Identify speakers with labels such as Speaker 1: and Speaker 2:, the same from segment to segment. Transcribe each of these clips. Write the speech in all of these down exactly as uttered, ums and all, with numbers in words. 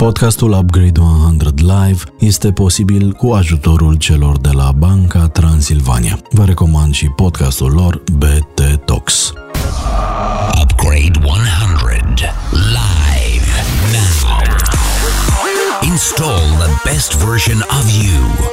Speaker 1: Podcastul Upgrade o sută Live este posibil cu ajutorul celor de la Banca Transilvania. Vă recomand și podcastul lor B T Talks.
Speaker 2: Upgrade o sută Live now. Install the best version of you.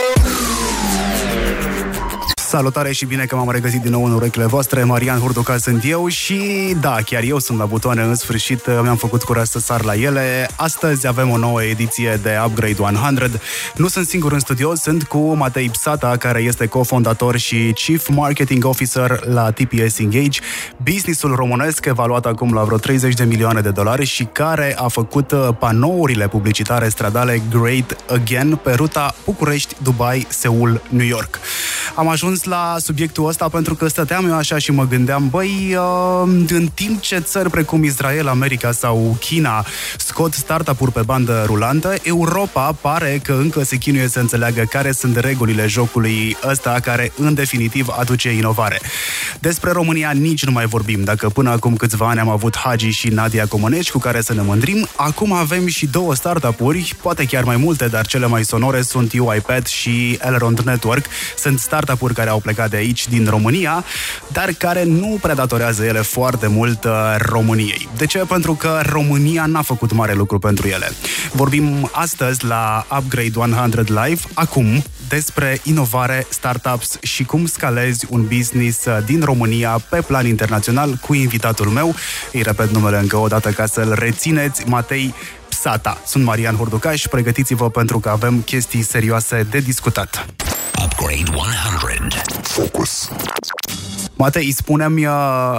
Speaker 3: Salutare și bine că m-am regăsit din nou în urechile voastre. Marian Hurduca sunt eu și da, chiar eu sunt la butoane în sfârșit, mi-am făcut curaj să sar la ele. Astăzi avem o nouă ediție de Upgrade o sută. Nu sunt singur în studio, sunt cu Matei Psata, care este cofondator și Chief Marketing Officer la T P S Engage, businessul românesc evaluat acum la vreo treizeci de milioane de dolari și care a făcut panourile publicitare stradale Great Again pe ruta București, Dubai, Seul, New York. Am ajuns la subiectul ăsta pentru că stăteam eu așa și mă gândeam, băi, în timp ce țări precum Israel, America sau China scot startup-uri pe bandă rulantă, Europa pare că încă se chinuie să înțeleagă care sunt regulile jocului ăsta care în definitiv aduce inovare. Despre România nici nu mai vorbim. Dacă până acum câțiva ani am avut Hagi și Nadia Comăneci cu care să ne mândrim, acum avem și două startup-uri, poate chiar mai multe, dar cele mai sonore sunt UiPath și Elrond Network. Sunt startup-uri care au plecat de aici, din România, dar care nu prea datorează ele foarte mult României. De ce? Pentru că România n-a făcut mare lucru pentru ele. Vorbim astăzi la Upgrade o sută Live, acum, despre inovare, startups și cum scalezi un business din România pe plan internațional cu invitatul meu. Îi repet numele încă o dată ca să-l rețineți, Matei Psata. Sunt Marian Hurduca și pregătiți-vă pentru că avem chestii serioase de discutat.
Speaker 2: Upgrade o sută.
Speaker 3: Focus. Matei, spune-mi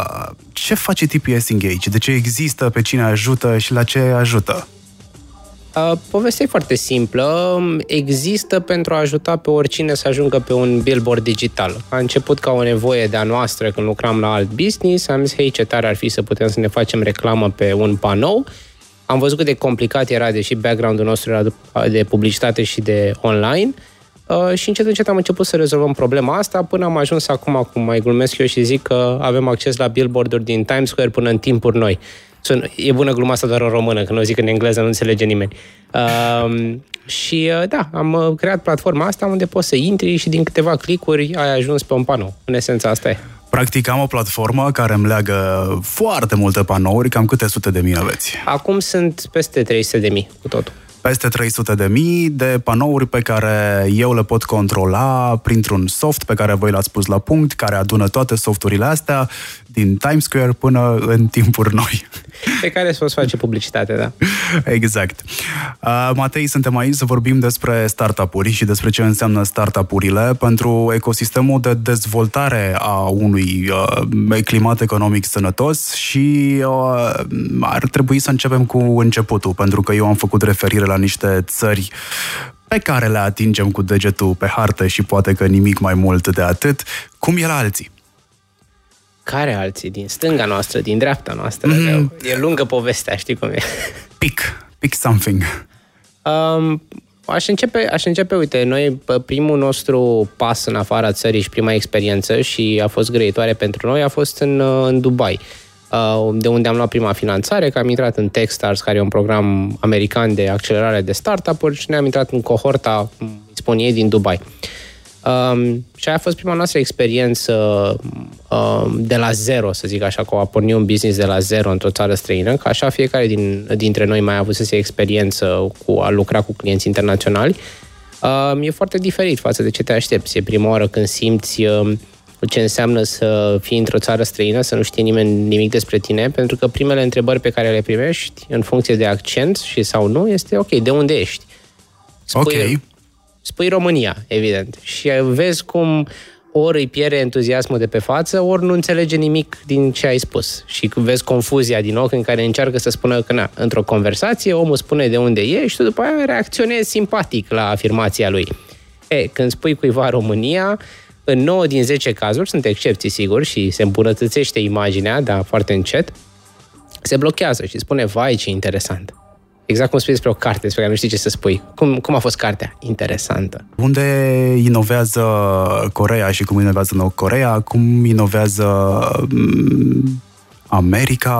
Speaker 3: ce face T P S Engage, de ce există, pe cine ajută și la ce ajută?
Speaker 4: Povestea e foarte simplă. Există pentru a ajuta pe oricine să ajungă pe un billboard digital. A început ca o nevoie de-a noastră când lucram la alt business. Am zis, hei, ce tare ar fi să putem să ne facem reclamă pe un panou. Am văzut cât de complicat era, deși background-ul nostru era de publicitate și de online. Uh, și încet, încet am început să rezolvăm problema asta până am ajuns acum, acum mai glumesc eu și zic că avem acces la billboard-uri din Times Square până în timpuri noi. Sun, e bună gluma asta doar în română, că nu o zic în engleză, nu înțelege nimeni. Uh, și uh, da, am creat platforma asta unde poți să intri și din câteva clicuri ai ajuns pe un panou. În esență asta e.
Speaker 3: Practic am o platformă care îmi leagă foarte multe panouri, cam câte sute de mii aveți?
Speaker 4: Acum sunt peste trei sute de mii cu totul.
Speaker 3: Peste trei sute de mii de panouri pe care eu le pot controla printr-un soft pe care voi l-ați pus la punct, care adună toate softurile astea din Times Square până în timpuri noi.
Speaker 4: Pe care să poți face publicitate, da.
Speaker 3: Exact. Uh, Matei, suntem aici să vorbim despre startup-uri și despre ce înseamnă startup-urile pentru ecosistemul de dezvoltare a unui uh, climat economic sănătos și uh, ar trebui să începem cu începutul, pentru că eu am făcut referire la niște țări pe care le atingem cu degetul pe hartă și poate că nimic mai mult de atât. Cum e la alții?
Speaker 4: Care alții? Din stânga noastră, din dreapta noastră? Mm. E lungă povestea, știi cum e?
Speaker 3: Pick. Pick something.
Speaker 4: Um, aș începe, aș începe, uite, noi, primul nostru pas în afara țării și prima experiență și a fost grăitoare pentru noi, a fost în, în Dubai, de unde am luat prima finanțare, că am intrat în Techstars, care e un program american de accelerare de startup-uri și ne-am intrat în cohorta, îi spun ei, din Dubai. Um, și aia a fost prima noastră experiență um, de la zero, să zic așa, că a pornit un business de la zero într-o țară străină, că așa fiecare din, dintre noi mai a avut să se experiență cu a lucra cu clienți internaționali. Um, e foarte diferit față de ce te aștepți. E prima oară când simți um, ce înseamnă să fii într-o țară străină, să nu știe nimeni nimic despre tine, pentru că primele întrebări pe care le primești, în funcție de accent și sau nu, este ok, de unde ești? Spui,
Speaker 3: ok.
Speaker 4: Spui România, evident. Și vezi cum ori îi pierde entuziasmul de pe față, ori nu înțelege nimic din ce ai spus. Și vezi confuzia din ochi în care încearcă să spună că, na, într-o conversație, omul spune de unde e și tu după aia reacționezi simpatic la afirmația lui. E, când spui cuiva România, în nouă din zece cazuri, sunt excepții, sigur, și se îmbunătățește imaginea, dar foarte încet, se blochează și spune, vai, ce interesant. Exact cum spui despre o carte despre care nu știi ce să spui. Cum, cum a fost cartea? Interesantă.
Speaker 3: Unde inovează Coreea și cum inovează Nord Coreea? Cum inovează America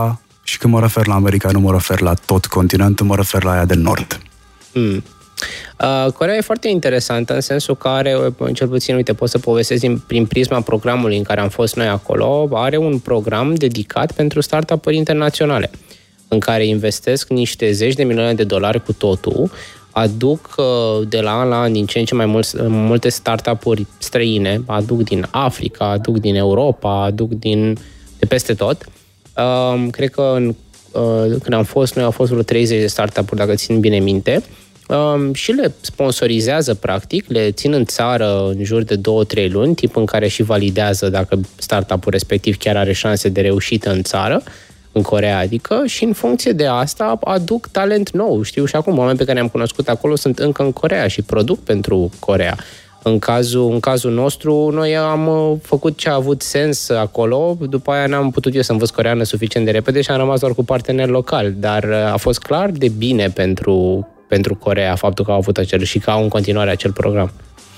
Speaker 3: Și când mă refer la America, nu mă refer la tot continentul, mă refer la aia de nord.
Speaker 4: Mm. Uh, Coreea e foarte interesantă în sensul că are, cel puțin, uite, pot să povestesc din, prin prisma programului în care am fost noi acolo, are un program dedicat pentru startup-uri internaționale, în care investesc niște zeci de milioane de dolari cu totul, aduc uh, de la an la an din ce în ce mai mulți, multe startup-uri străine, aduc din Africa, aduc din Europa, aduc din, de peste tot. Uh, cred că în, uh, când am fost noi, au fost vreo treizeci de startup-uri, dacă țin bine minte, Um, și le sponsorizează, practic, le țin în țară în jur de două trei luni, tip în care și validează dacă startup-ul respectiv chiar are șanse de reușită în țară, în Coreea, adică, și în funcție de asta aduc talent nou. Știu și acum, oameni pe care am cunoscut acolo sunt încă în Coreea și produc pentru Coreea. În cazul, în cazul nostru, noi am făcut ce a avut sens acolo, după aia n-am putut eu să învăț coreeană suficient de repede și am rămas doar cu parteneri locali, dar a fost clar de bine pentru pentru Coreea, faptul că au avut acel și că au în continuare acel program.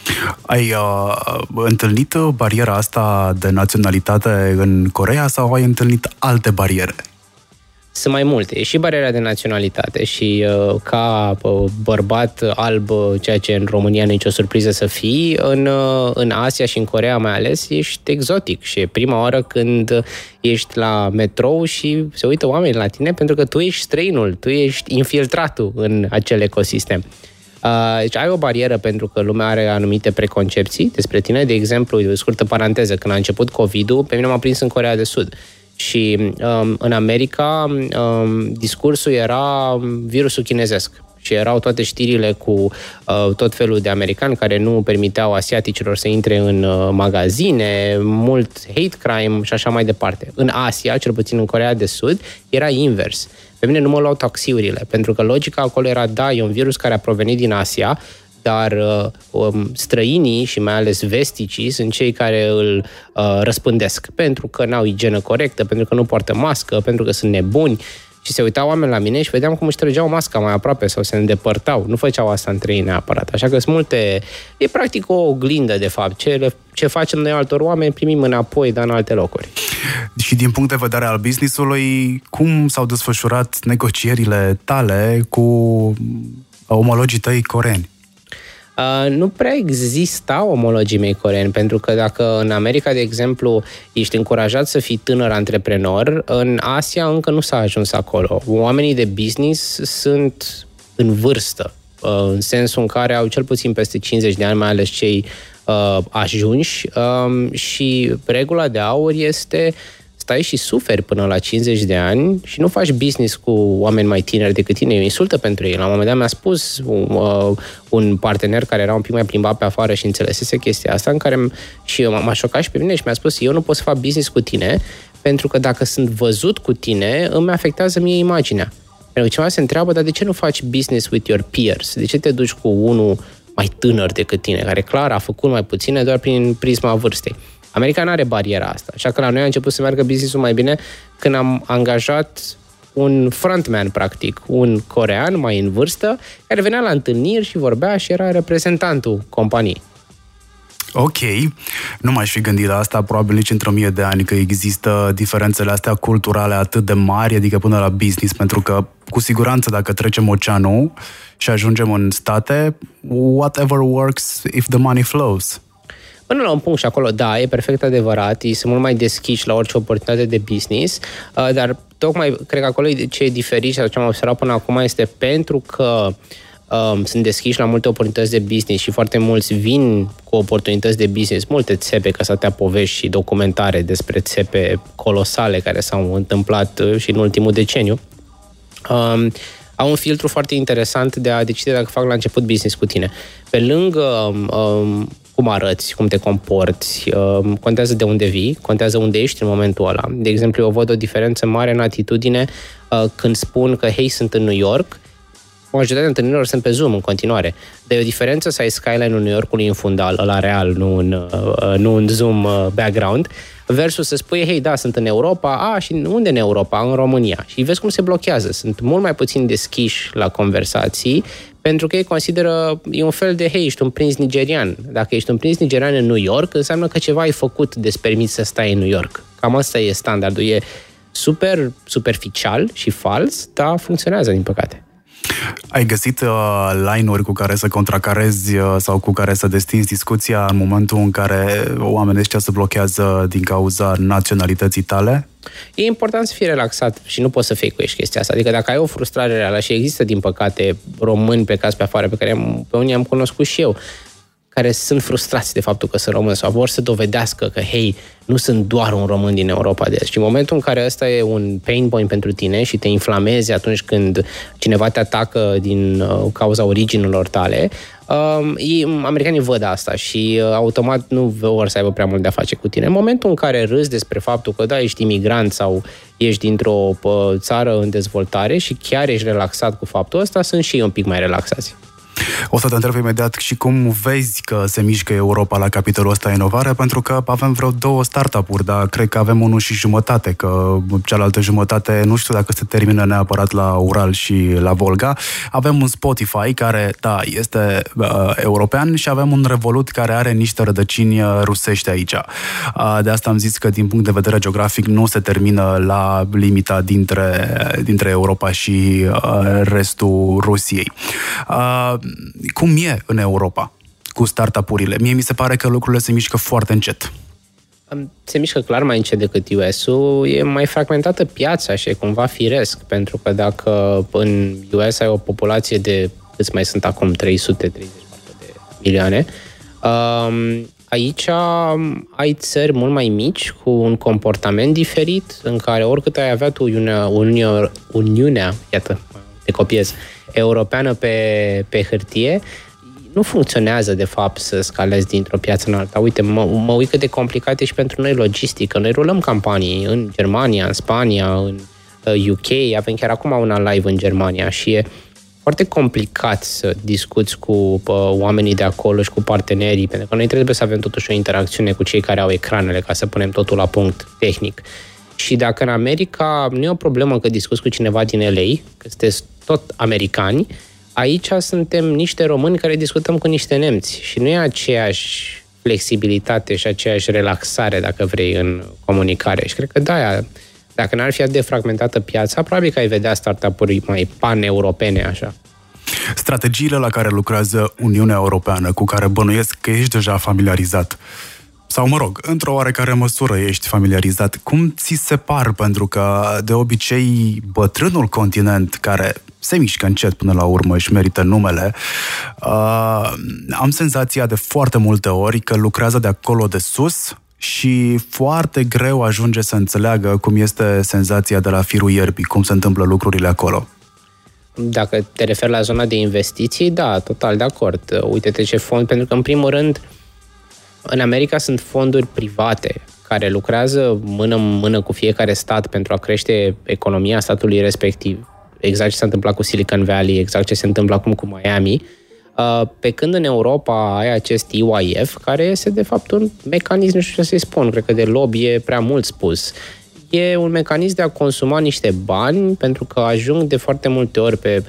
Speaker 3: Ai uh, întâlnit bariera asta de naționalitate în Coreea sau ai întâlnit alte bariere?
Speaker 4: Sunt mai multe. E și bariera de naționalitate și uh, ca uh, bărbat alb, ceea ce în România nu e nicio surpriză să fii, în, uh, în Asia și în Coreea mai ales, ești exotic și e prima oară când ești la metrou și se uită oamenii la tine pentru că tu ești străinul, tu ești infiltratul în acel ecosistem. Uh, deci ai o barieră pentru că lumea are anumite preconcepții despre tine. De exemplu, o scurtă paranteză, când a început COVID-ul, pe mine m-a prins în Coreea de Sud. Și um, în America um, discursul era virusul chinezesc și erau toate știrile cu uh, tot felul de americani care nu permiteau asiaticilor să intre în uh, magazine, mult hate crime și așa mai departe. În Asia, cel puțin în Coreea de Sud, era invers. Pe mine nu mă luau taxiurile, pentru că logica acolo era, da, e un virus care a provenit din Asia, dar uh, um, străinii și mai ales vesticii sunt cei care îl uh, răspândesc, pentru că n-au igienă corectă, pentru că nu poartă mască, pentru că sunt nebuni. Și se uitau oameni la mine și vedeam cum își trăgeau masca mai aproape sau se îndepărtau. Nu făceau asta între ei neapărat. Așa că sunt multe... E practic o oglindă, de fapt. Ce, le, ce facem noi altor oameni, primim înapoi, dar în alte locuri.
Speaker 3: Și din punct de vedere al business-ului, cum s-au desfășurat negocierile tale cu omologii tăi coreeni?
Speaker 4: Uh, nu prea exista omologii mei coreeni, pentru că dacă în America, de exemplu, ești încurajat să fii tânăr antreprenor, în Asia încă nu s-a ajuns acolo. Oamenii de business sunt în vârstă, uh, în sensul în care au cel puțin peste cincizeci de ani, mai ales cei uh, ajunși, uh, și regula de aur este stai și suferi până la cincizeci de ani și nu faci business cu oameni mai tineri decât tine. E o insultă pentru ei. La un moment dat mi-a spus uh, un partener care era un pic mai plimbat pe afară și înțelesese chestia asta, în care și m-a șocat și pe mine și mi-a spus, eu nu pot să fac business cu tine pentru că dacă sunt văzut cu tine, îmi afectează mie imaginea. Pentru că cineva se întreabă, dar de ce nu faci business with your peers? De ce te duci cu unul mai tânăr decât tine, care clar a făcut mai puține doar prin prisma vârstei? America nu are bariera asta. Așa că la noi a început să meargă business-ul mai bine când am angajat un frontman, practic, un corean mai în vârstă, care venea la întâlniri și vorbea și era reprezentantul companiei.
Speaker 3: Ok, nu m-aș fi gândit la asta, probabil nici într-o mie de ani, că există diferențele astea culturale atât de mari, adică până la business, pentru că, cu siguranță, dacă trecem oceanul și ajungem în state, whatever works if the money flows.
Speaker 4: Până la un punct și acolo, da, e perfect adevărat, ei sunt mult mai deschiși la orice oportunitate de business, dar tocmai, cred că acolo ce e diferit și ce am observat până acum este pentru că um, sunt deschiși la multe oportunități de business și foarte mulți vin cu oportunități de business, multe țepe, că s-atea povești și documentare despre țepe colosale care s-au întâmplat și în ultimul deceniu. Um, au un filtru foarte interesant de a decide dacă fac la început business cu tine. Pe lângă um, cum arăți, cum te comporți, uh, contează de unde vii, contează unde ești în momentul ăla. De exemplu, eu văd o diferență mare în atitudine uh, când spun că, hei, sunt în New York, majoritatea întâlnirilor sunt pe Zoom în continuare. Dar e o diferență să ai skyline-ul New Yorkului în fundal, ăla real, nu în, uh, nu în Zoom uh, background, versus să spui, hei, da, sunt în Europa, a, și unde în Europa? În România. Și vezi cum se blochează. Sunt mult mai puțin deschiși la conversații, pentru că ei consideră, e un fel de, hei, ești un prinț nigerian. Dacă ești un prinț nigerian în New York, înseamnă că ceva ai făcut de-ți permiți să stai în New York. Cam asta e standardul. E super superficial și fals, dar funcționează, din păcate.
Speaker 3: Ai găsit uh, line-uri cu care să contracarezi uh, sau cu care să destinzi discuția în momentul în care oamenii ăștia se blochează din cauza naționalității tale?
Speaker 4: E important să fii relaxat și nu poți să fake-uiești chestia asta. Adică dacă ai o frustrare reală, și există, din păcate, români plecați pe afară, pe care am, pe unii am cunoscut și eu, care sunt frustrați de faptul că sunt români sau vor să dovedească că, hei, nu sunt doar un român din Europa de Est. Și în momentul în care ăsta e un pain point pentru tine și te inflamezi atunci când cineva te atacă din uh, cauza originilor tale, uh, ei, americanii văd asta și uh, automat nu vor să aibă prea mult de-a face cu tine. În momentul în care râzi despre faptul că, da, ești imigrant sau ești dintr-o uh, țară în dezvoltare și chiar ești relaxat cu faptul ăsta, sunt și ei un pic mai relaxați.
Speaker 3: O să te întreb imediat și cum vezi că se mișcă Europa la capitolul ăsta inovare, pentru că avem vreo două startup-uri, dar cred că avem unul și jumătate, că cealaltă jumătate nu știu dacă se termină neapărat la Ural și la Volga. Avem un Spotify care, da, este uh, european și avem un Revolut care are niște rădăcini rusești aici. Uh, de asta am zis că din punct de vedere geografic nu se termină la limita dintre, dintre Europa și uh, restul Rusiei. Uh, Cum e în Europa cu startup-urile? Mie mi se pare că lucrurile se mișcă foarte încet.
Speaker 4: Se mișcă clar mai încet decât U S-ul. E mai fragmentată piața și e cumva firesc, pentru că dacă în U S ai o populație de, câți mai sunt acum, trei sute treizeci de milioane, aici ai țări mult mai mici, cu un comportament diferit, în care oricât ai avea tu Uniunea, Uniunea, Uniunea iată, te copiez, europeană pe, pe hârtie, nu funcționează, de fapt, să scalezi dintr-o piață în alta. Uite, mă, mă uit cât de complicat e și pentru noi logistică. Noi rulăm campanii în Germania, în Spania, în U K, avem chiar acum una live în Germania și e foarte complicat să discuți cu pă, oamenii de acolo și cu partenerii, pentru că noi trebuie să avem totuși o interacțiune cu cei care au ecranele, ca să punem totul la punct tehnic. Și dacă în America nu e o problemă că discuți cu cineva din L A, că sunteți tot americani, aici suntem niște români care discutăm cu niște nemți și nu e aceeași flexibilitate și aceeași relaxare, dacă vrei, în comunicare. Și cred că de-aia, dacă n-ar fi atât de fragmentată piața, probabil că ai vedea startup-uri mai pan-europene, așa.
Speaker 3: Strategiile la care lucrează Uniunea Europeană, cu care bănuiesc că ești deja familiarizat, sau, mă rog, într-o oarecare măsură ești familiarizat. Cum ți se par? Pentru că, de obicei, bătrânul continent, care se mișcă încet până la urmă, își merită numele, uh, am senzația de foarte multe ori că lucrează de acolo de sus și foarte greu ajunge să înțeleagă cum este senzația de la firul ierbii, cum se întâmplă lucrurile acolo.
Speaker 4: Dacă te referi la zona de investiții, da, total de acord. Uite-te ce fond, pentru că, în primul rând, în America sunt fonduri private care lucrează mână-mână cu fiecare stat pentru a crește economia statului respectiv. Exact ce s-a întâmplat cu Silicon Valley, exact ce se întâmplă acum cu Miami. Pe când în Europa ai acest E Y F, care este de fapt un mecanism, nu știu ce să-i spun, cred că de lobby e prea mult spus. E un mecanism de a consuma niște bani, pentru că ajung de foarte multe ori pe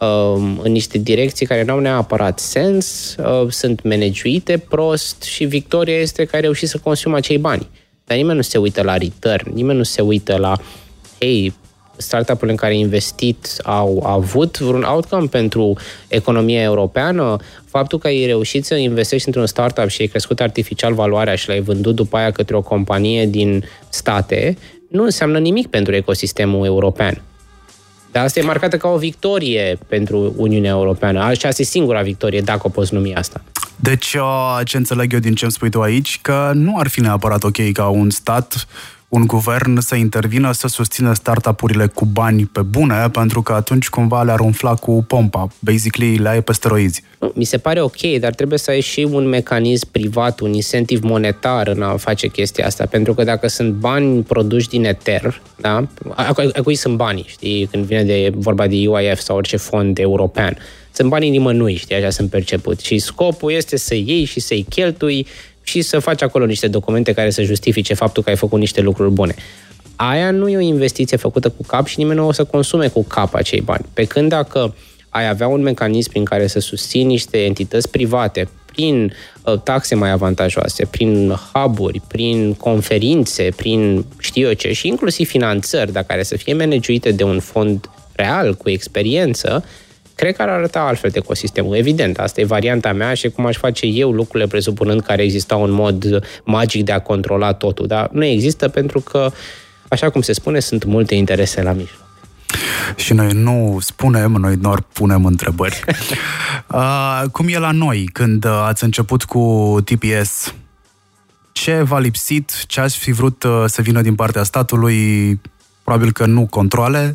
Speaker 4: în niște direcții care nu au neapărat sens, sunt managuite prost și victoria este că ai reușit să consumi acei bani. Dar nimeni nu se uită la return, nimeni nu se uită la, hei, startup-urile în care ai investit au avut vreun outcome pentru economia europeană, faptul că ai reușit să investești într-un startup și ai crescut artificial valoarea și l-ai vândut după aia către o companie din state, nu înseamnă nimic pentru ecosistemul european. Dar asta e marcată ca o victorie pentru Uniunea Europeană. Așa este singura victorie, dacă o poți numi asta.
Speaker 3: Deci, ce înțeleg eu din ce îmi spui tu aici, că nu ar fi neapărat ok ca un stat, un guvern să intervină, să susțină startup-urile cu bani pe bune, pentru că atunci cumva le-ar umfla cu pompa. Basically, le ai pe steroizi.
Speaker 4: Mi se pare ok, dar trebuie să ai și un mecanism privat, un incentiv monetar în a face chestia asta. Pentru că dacă sunt bani produși din eter, da? A cui sunt banii, știi? Când vine de vorba de U I F sau orice fond european. Sunt banii nimănui, știi? Așa sunt perceput. Și scopul este să iei și să-i cheltui și să faci acolo niște documente care să justifice faptul că ai făcut niște lucruri bune. Aia nu e o investiție făcută cu cap și nimeni nu o să consume cu cap acei bani. Pe când dacă ai avea un mecanism prin care să susții niște entități private prin uh, taxe mai avantajoase, prin hub-uri, prin conferințe, prin știu eu ce, și inclusiv finanțări, dar care să fie managuite de un fond real, cu experiență, cred că ar arăta altfel de ecosistemul. Evident, asta e varianta mea și cum aș face eu lucrurile presupunând că ar exista un mod magic de a controla totul, dar nu există pentru că, așa cum se spune, sunt multe interese la mijloc.
Speaker 3: Și noi nu spunem, noi doar punem întrebări. uh, cum e la noi când ați început cu T P S? Ce v-a lipsit? Ce ați fi vrut uh, să vină din partea statului? Probabil că nu controale.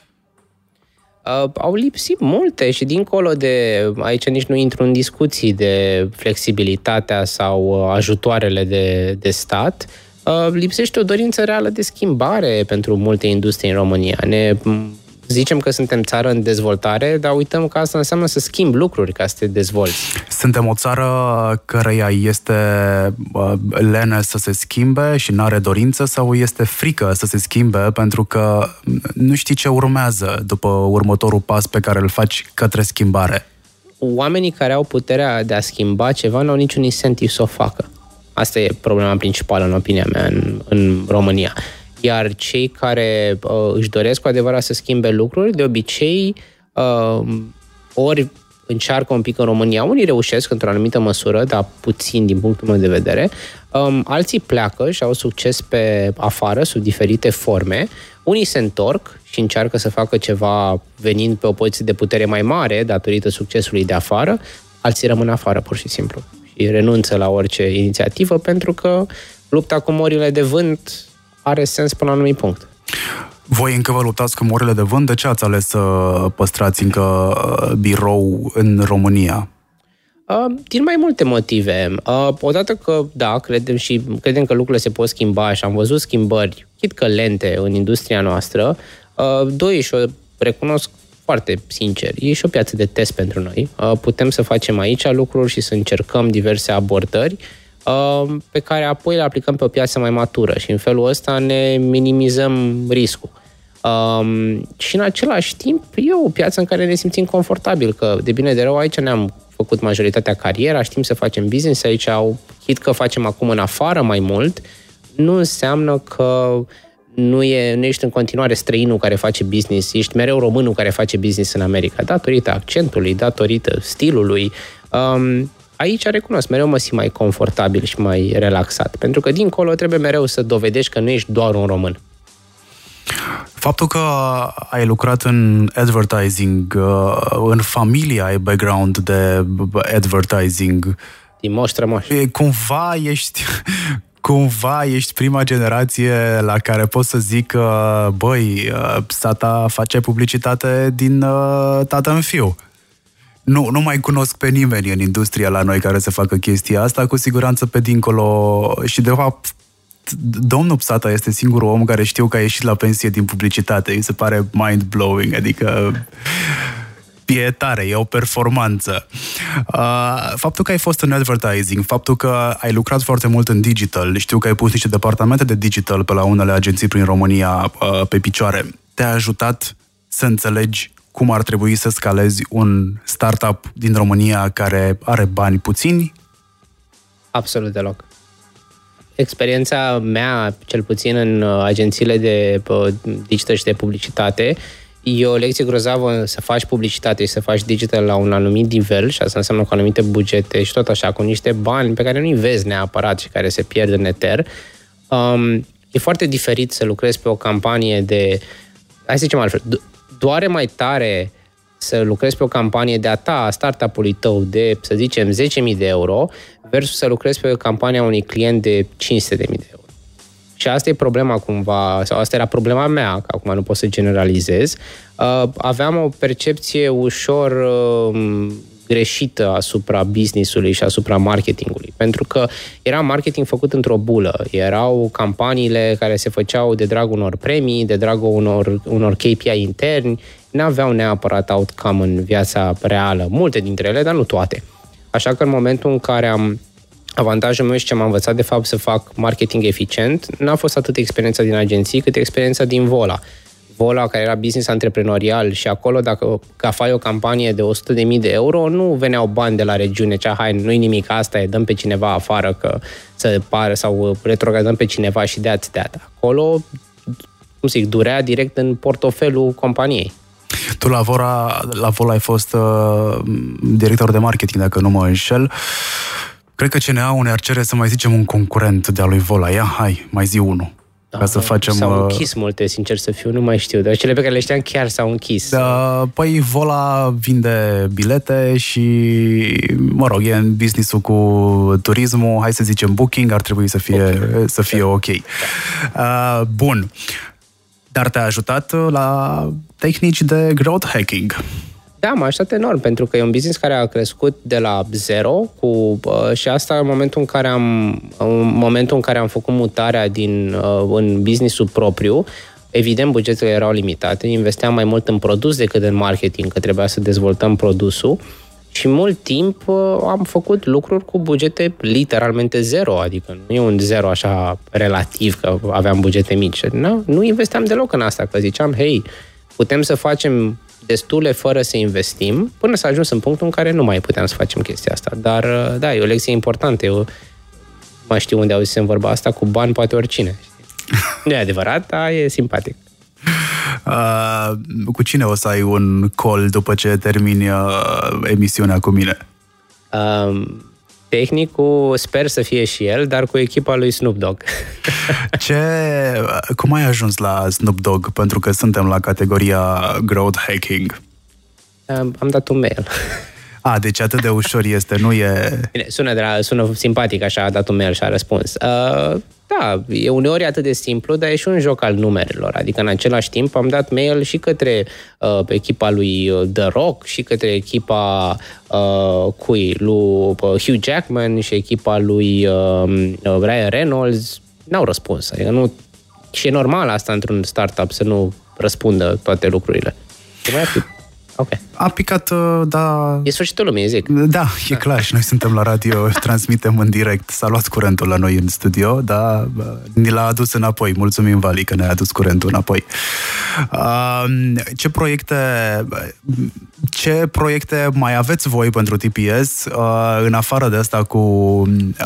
Speaker 4: Uh, au lipsit multe și dincolo de, aici nici nu intru în discuții de flexibilitatea sau ajutoarele de, de stat, uh, lipsește o dorință reală de schimbare pentru multe industrie în România. Ne zicem că suntem țară în dezvoltare, dar uităm că asta înseamnă să schimbi lucruri ca să te dezvolți.
Speaker 3: Suntem o țară căreia este uh, lene să se schimbe și n-are dorință, sau este frică să se schimbe pentru că nu știi ce urmează după următorul pas pe care îl faci către schimbare?
Speaker 4: Oamenii care au puterea de a schimba ceva nu au niciun incentiv să o facă. Asta e problema principală, în opinia mea, în, în România. Iar cei care uh, își doresc cu adevărat să schimbe lucruri, de obicei, uh, ori încearcă un pic în România, unii reușesc într-o anumită măsură, dar puțin din punctul meu de vedere, um, alții pleacă și au succes pe afară, sub diferite forme, unii se întorc și încearcă să facă ceva venind pe o poziție de putere mai mare, datorită succesului de afară, alții rămân afară, pur și simplu, și renunță la orice inițiativă, pentru că lupta cu morile de vânt are sens până la un anumit punct.
Speaker 3: Voi încă vă luptați cu morile de vânt? De ce ați ales să păstrați încă birou în România?
Speaker 4: Uh, din mai multe motive. Uh, odată că, da, credem și credem că lucrurile se pot schimba și am văzut schimbări, chit că lente, în industria noastră. Uh, doi, și o recunosc foarte sincer, e și o piață de test pentru noi. Uh, putem să facem aici lucruri și să încercăm diverse abordări pe care apoi le aplicăm pe o piață mai matură și în felul ăsta ne minimizăm riscul. Um, și în același timp e o piață în care ne simțim confortabil, că de bine de rău aici ne-am făcut majoritatea cariera, știm să facem business aici, au, chit că facem acum în afară mai mult, nu înseamnă că nu, e, nu ești în continuare străinul care face business, ești mereu românul care face business în America, datorită accentului, datorită stilului. Um, Aici, recunosc, mereu mă simt mai confortabil și mai relaxat, pentru că dincolo trebuie mereu să dovedești că nu ești doar un român.
Speaker 3: Faptul că ai lucrat în advertising, în familia ai background de advertising,
Speaker 4: din moș strămoș.
Speaker 3: Cumva ești, cumva ești prima generație la care pot să zic că, băi, tata face publicitate din tată în fiu. Nu, nu mai cunosc pe nimeni în industria la noi care să facă chestia asta, cu siguranță pe dincolo. Și de fapt, domnul Psata este singurul om care știu că a ieșit la pensie din publicitate. Mi se pare mind-blowing, adică e tare, e o performanță. Uh, faptul că ai fost în advertising, faptul că ai lucrat foarte mult în digital, știu că ai pus niște departamente de digital pe la unele agenții prin România uh, pe picioare, te-a ajutat să înțelegi cum ar trebui să scalezi un startup din România care are bani puțini?
Speaker 4: Absolut deloc. Experiența mea, cel puțin în agențiile de digital și de publicitate, e o lecție grozavă să faci publicitate și să faci digital la un anumit nivel, și asta înseamnă cu anumite bugete și tot așa, cu niște bani pe care nu-i vezi neapărat și care se pierd în eter. Um, e foarte diferit să lucrezi pe o campanie de... Hai să zicem altfel, doare mai tare să lucrezi pe o campanie de a ta, a startup-ului tău de, să zicem, zece mii de euro versus să lucrezi pe campania unui client de cinci sute de mii de euro. Și asta e problema cumva, sau asta era problema mea, că acum nu pot să generalizez. Uh, aveam o percepție ușor uh, greșită asupra business-ului și asupra marketingului, pentru că era marketing făcut într-o bulă, erau campaniile care se făceau de dragul unor premii, de dragul unor, unor K P I interni, n-aveau neapărat outcome în viața reală, multe dintre ele, dar nu toate. Așa că în momentul în care am avantajul meu și ce m-am învățat de fapt să fac marketing eficient, n-a fost atât experiența din agenții cât experiența din Vola. Vola, care era business antreprenorial și acolo dacă ca fai o campanie de o sută de mii de euro, nu veneau bani de la regiune, cea hai, nu-i nimic, asta e, dăm pe cineva afară că să pară sau retrogradăm pe cineva și de-ați de-ata. Acolo, cum zic, durea direct în portofelul companiei.
Speaker 3: Tu la Vola, la Vola ai fost uh, director de marketing, dacă nu mă înșel. Cred că C N A-ul ne-ar cere să mai zicem un concurent de-a lui Vola. Ia, hai, mai zi unul. Ca să facem...
Speaker 4: S-au închis multe, sincer să fiu, nu mai știu, dar cele pe care le știam chiar s-au închis.
Speaker 3: Da, păi Vola vinde bilete și, mă rog, e în business-ul cu turismul, hai să zicem Booking, ar trebui să fie, okay. să fie ok. Uh, bun. Dar te-a ajutat la tehnici de growth hacking.
Speaker 4: Da, m-a ajutat enorm, pentru că e un business care a crescut de la zero cu, uh, și asta în momentul în care am în momentul în care am făcut mutarea din, uh, în business-ul propriu. Evident, bugetele erau limitate, investeam mai mult în produs decât în marketing, că trebuia să dezvoltăm produsul și mult timp uh, am făcut lucruri cu bugete literalmente zero, adică nu e un zero așa relativ că aveam bugete mici. Nu, nu investeam deloc în asta, că ziceam, hei, putem să facem destule fără să investim, până s-a ajuns în punctul în care nu mai puteam să facem chestia asta. Dar, da, e o lecție importantă. Eu mai știu unde auzisem vorba asta, cu bani poate oricine. Nu e adevărat, dar e simpatic.
Speaker 3: Uh, cu cine o să ai un call după ce termini uh, emisiunea cu mine?
Speaker 4: Uh, tehnicul sper să fie și el, dar cu echipa lui Snoop Dogg.
Speaker 3: Ce, cum ai ajuns la Snoop Dogg? Pentru că suntem la categoria growth hacking.
Speaker 4: Uh, am dat un mail.
Speaker 3: A, deci atât de ușor este, nu e...
Speaker 4: Bine, sună, de la, sună simpatic așa, a dat un mail și a răspuns. Uh, da, e uneori atât de simplu, dar e și un joc al numerelor. Adică în același timp am dat mail și către uh, echipa lui The Rock și către echipa uh, cui, lui uh, Hugh Jackman și echipa lui uh, Ryan Reynolds. N-au răspuns. Adică nu... Și e normal asta într-un startup să nu răspundă toate lucrurile. Okay.
Speaker 3: A picat, da...
Speaker 4: E sfârșitul lumii, zic.
Speaker 3: Da, e clar, și noi suntem la radio, transmitem în direct. S-a luat curentul la noi în studio, dar ni l-a adus înapoi. Mulțumim, Vali, că ne-a adus curentul înapoi. Ce proiecte, ce proiecte mai aveți voi pentru T P S? În afară de asta cu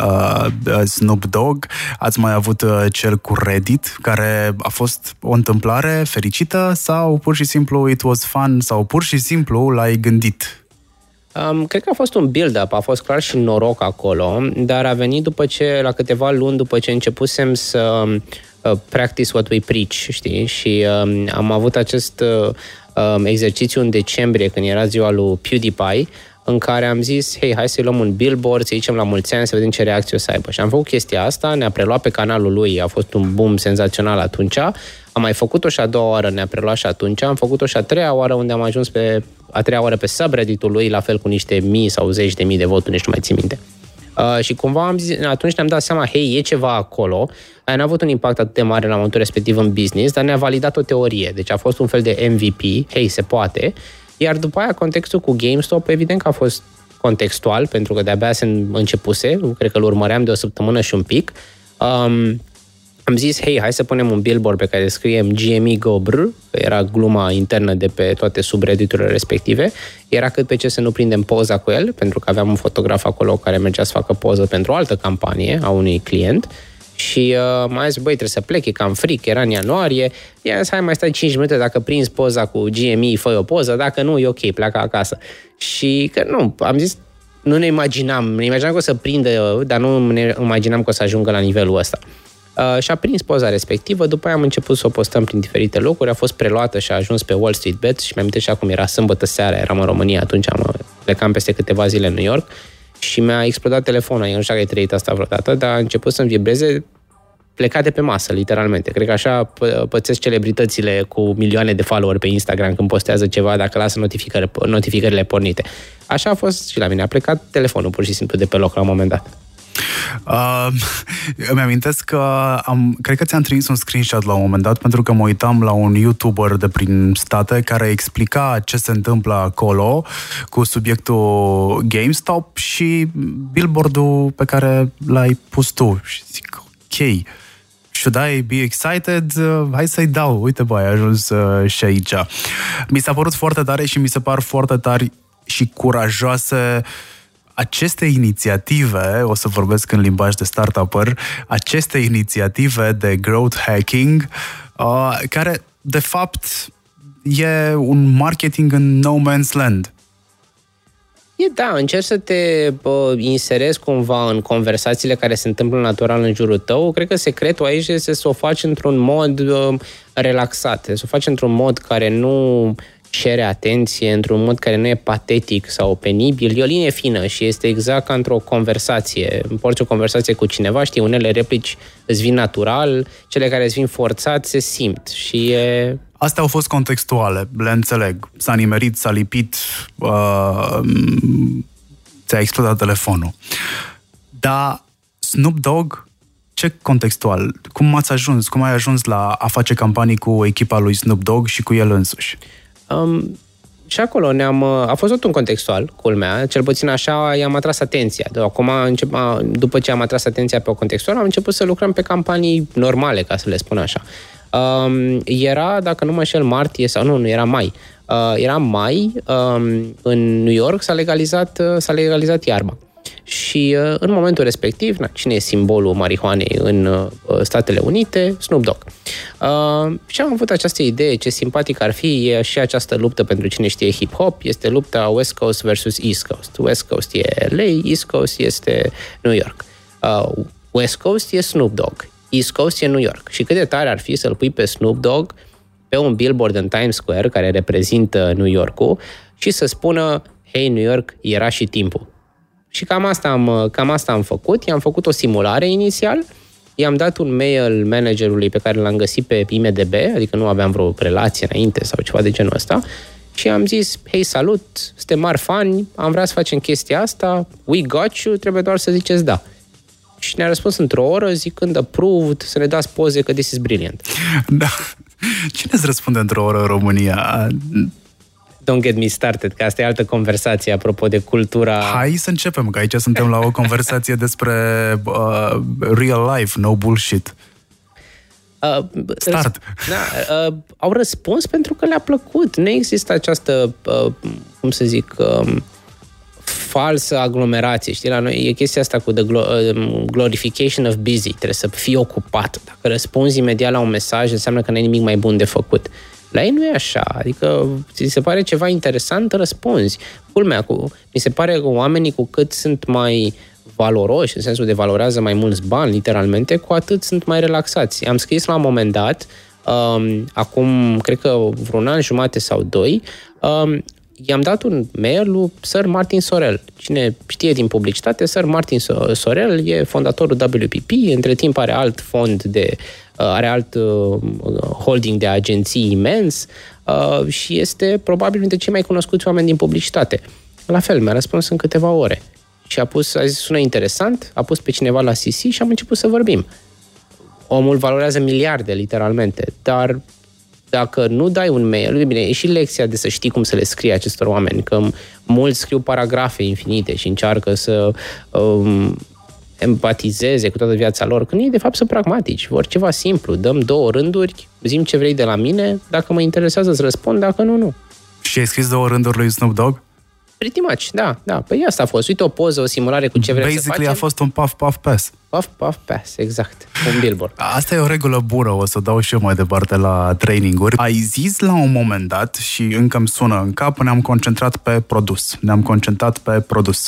Speaker 3: Snoop Dogg, ați mai avut cel cu Reddit, care a fost o întâmplare fericită sau pur și simplu it was fun sau pur și simplu l-ai gândit?
Speaker 4: Um, cred că a fost un build-up, a fost clar și noroc acolo, dar a venit după ce, la câteva luni după ce începusem să uh, practice what we preach, știi? Și um, am avut acest uh, um, exercițiu în decembrie, când era ziua lui PewDiePie, în care am zis, hei, hai să luăm un billboard, să zicem la mulți ani, să vedem ce reacție o să aibă. Și am făcut chestia asta, ne-a preluat pe canalul lui, a fost un boom senzațional atunci, am mai făcut-o și a doua oară, ne-a preluat și atunci, am făcut-o și a treia oară, unde am ajuns pe a treia oară pe subreddit-ul lui, la fel cu niște mii sau zeci de mii de voturi, nici nu mai țin minte. Uh, și cumva am zis, atunci ne-am dat seama, hei, e ceva acolo, aia n-a avut un impact atât de mare la momentul respectiv în business, dar ne-a validat o teorie, deci a fost un fel de M V P, hei, se poate, iar după aia contextul cu GameStop, evident că a fost contextual, pentru că de-abia se începuse, cred că îl urmăream de o săptămână și un pic. Um, am zis, hei, hai să punem un billboard pe care scriem G M E Go Brr, că era gluma internă de pe toate subredditurile respective, era cât pe ce să nu prindem poza cu el, pentru că aveam un fotograf acolo care mergea să facă poză pentru o altă campanie a unui client. Și uh, mai zis, băi, trebuie să plec, e cam fric, era în ianuarie. I-am zis, hai, mai stai cinci minute, dacă prinzi poza cu G M E, fă o poză, dacă nu, e ok, pleacă acasă. Și că nu, am zis, nu ne imaginam, ne imaginam că o să prindă, dar nu ne imaginam că o să ajungă la nivelul ăsta. Uh, și a prins poza respectivă, după aia am început să o postăm prin diferite locuri, a fost preluată și a ajuns pe Wall Street Bets și mi-am și acum era sâmbătă seara, eram în România, atunci am plecam peste câteva zile în New York și mi-a explodat telefonul, eu nu știu dacă ai trăit asta vreodată, dar a început să-mi vibreze plecat de pe masă, literalmente. Cred că așa pățesc celebritățile cu milioane de follower pe Instagram când postează ceva, dacă lasă notificări, notificările pornite. Așa a fost și la mine. A plecat telefonul pur și simplu de pe loc la un moment dat.
Speaker 3: Uh, îmi amintesc că am, cred că ți-am trimis un screenshot la un moment dat pentru că mă uitam la un YouTuber de prin state care explica ce se întâmplă acolo cu subiectul GameStop și billboard-ul pe care l-ai pus tu și zic, ok. Și should I be excited? Uh, hai să-i dau. Uite, bă, ai ajuns uh, și aici. Mi s-a părut foarte tare și mi se par foarte tari și curajoase aceste inițiative, o să vorbesc în limbaj de startup-er, aceste inițiative de growth hacking, uh, care, de fapt, e un marketing în no man's land.
Speaker 4: E, da, încerci să te bă, inserezi cumva în conversațiile care se întâmplă natural în jurul tău. Cred că secretul aici este să o faci într-un mod uh, relaxat, să o faci într-un mod care nu cere atenție, într-un mod care nu e patetic sau penibil. E o linie fină și este exact ca într-o conversație. Porți o conversație cu cineva, știi, unele replici îți vin natural, cele care îți vin forțat se simt și e...
Speaker 3: Astea au fost contextuale, le înțeleg. S-a nimerit, s-a lipit, uh, ți-a explodat telefonul. Dar Snoop Dogg, ce contextual? Cum ați ajuns? Cum ai ajuns la a face campanii cu echipa lui Snoop Dogg și cu el însuși?
Speaker 4: Um, și acolo ne-am... A fost tot un contextual, culmea, cel puțin așa i-am atras atenția. Acum, după ce am atras atenția pe o contextual, am început să lucrăm pe campanii normale, ca să le spun așa. Um, era, dacă nu mă înșel, martie sau nu, nu, era mai. Uh, era mai, um, în New York s-a legalizat, uh, s-a legalizat iarba. Și uh, în momentul respectiv, na, cine e simbolul marihuanei în uh, Statele Unite? Snoop Dogg. Uh, și am avut această idee, ce simpatic ar fi, e și această luptă pentru cine știe hip-hop, este lupta West Coast versus East Coast. West Coast e L A, East Coast este New York. Uh, West Coast e Snoop Dogg. East Coast e New York. Și cât de tare ar fi să-l pui pe Snoop Dogg pe un billboard în Times Square, care reprezintă New York-ul, și să spună, hey, New York, era și timpul. Și cam asta am, cam asta am făcut. I-am făcut o simulare inițial, i-am dat un mail managerului pe care l-am găsit pe I M D B, adică nu aveam vreo relație înainte sau ceva de genul ăsta, și am zis, hei, salut, suntem mari fani, am vrea să facem chestia asta, we got you, trebuie doar să ziceți da. Și ne-a răspuns într-o oră zicând approved, să ne dați poze că this is brilliant.
Speaker 3: Da. Cine îți răspunde într-o oră în România?
Speaker 4: Don't get me started, că asta e altă conversație apropo de cultura...
Speaker 3: Hai să începem, că aici suntem la o conversație despre uh, real life, no bullshit.
Speaker 4: Uh,
Speaker 3: Start.
Speaker 4: Da, uh, au răspuns pentru că le-a plăcut. Nu există această, uh, cum să zic... Uh, falsă aglomerație, știi? La noi e chestia asta cu the glorification of busy. Trebuie să fii ocupat. Dacă răspunzi imediat la un mesaj, înseamnă că n-ai nimic mai bun de făcut. La ei nu e așa. Adică, ți se pare ceva interesant, răspunzi. Culmea, cu, mi se pare că oamenii, cu cât sunt mai valoroși, în sensul de valorează mai mulți bani, literalmente, cu atât sunt mai relaxați. Am scris la un moment dat, um, acum, cred că vreun an, jumate sau doi, um, i-am dat un mail lui Sir Martin Sorrell. Cine știe din publicitate, Sir Martin Sorrell e fondatorul W P P, între timp are alt fond de, are alt holding de agenții imens și este probabil dintre cei mai cunoscuți oameni din publicitate. La fel, mi-a răspuns în câteva ore. Și a pus, a zis, sună interesant, a pus pe cineva la C C și am început să vorbim. Omul valorează miliarde, literalmente, dar dacă nu dai un mail, bine, e și lecția de să știi cum să le scrii acestor oameni, că mulți scriu paragrafe infinite și încearcă să um, empatizeze cu toată viața lor, când ei de fapt sunt pragmatici, vor ceva simplu, dăm două rânduri, zi-mi ce vrei de la mine, dacă mă interesează îți răspund, dacă nu, nu.
Speaker 3: Și ai scris două rânduri lui Snoop Dogg?
Speaker 4: Pretty much, da, da. Păi asta a fost. Uite o poză, o simulare cu ce vrem să facem.
Speaker 3: Basically a fost un puff, puff, pass.
Speaker 4: Puff, puff, pass, exact. Un billboard.
Speaker 3: Asta e o regulă bună, o să dau și eu mai departe la traininguri. Ai zis la un moment dat, și încă îmi sună în cap, ne-am concentrat pe produs. Ne-am concentrat pe produs.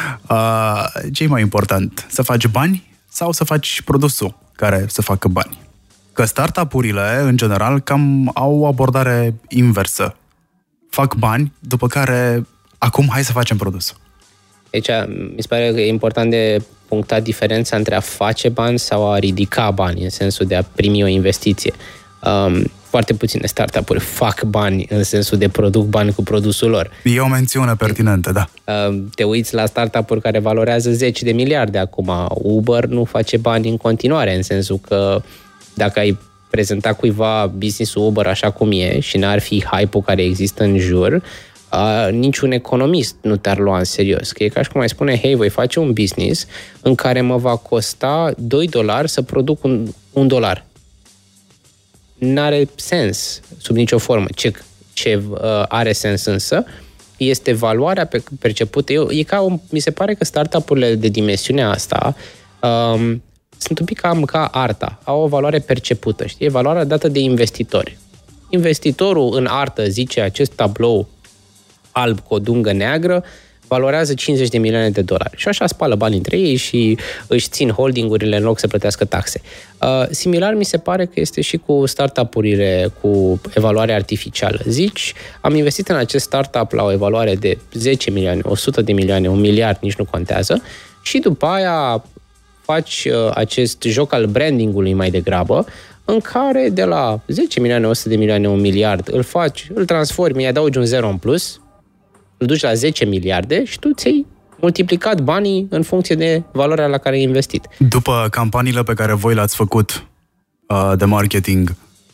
Speaker 3: Uh, ce e mai important? Să faci bani sau să faci produsul care să facă bani? Că startup-urile, în general, cam au o abordare inversă. Fac bani, după care... Acum, hai să facem produsul.
Speaker 4: Deci, mi se pare că e important de punctat diferența între a face bani sau a ridica bani, în sensul de a primi o investiție. Um, foarte puține startup-uri fac bani în sensul de produc bani cu produsul lor.
Speaker 3: E o mențiune pertinentă, da.
Speaker 4: Um, te uiți la startup-uri care valorează zeci de miliarde acum. Uber nu face bani în continuare, în sensul că dacă ai prezenta cuiva business-ul Uber așa cum e și n-ar fi hype-ul care există în jur, Uh, niciun economist nu te-ar lua în serios. Că e ca și cum ai spune, hei, voi face un business în care mă va costa doi dolari să produc un un dolar. N-are sens sub nicio formă. Ce, ce uh, are sens însă este valoarea pe, percepută. Eu, e ca o, mi se pare că startup-urile de dimensiunea asta um, sunt un pic cam ca arta. Au o valoare percepută, știi? E valoarea dată de investitori. Investitorul în artă zice acest tablou alb cu o dungă neagră valorează cincizeci de milioane de dolari. Și așa spală bani între ei și își țin holdingurile în loc să plătească taxe. Uh, similar mi se pare că este și cu startup-urile cu evaluare artificială. Zici, am investit în acest startup la o evaluare de zece milioane, o sută de milioane, un miliard, nici nu contează, și după aia faci uh, acest joc al brandingului mai degrabă, în care de la zece milioane, o sută de milioane, un miliard, îl faci, îl transformi, îi adaugi un zero în plus, îl duci la zece miliarde și tu ți-ai multiplicat banii în funcție de valoarea la care ai investit.
Speaker 3: După campaniile pe care voi le-ați făcut uh, de marketing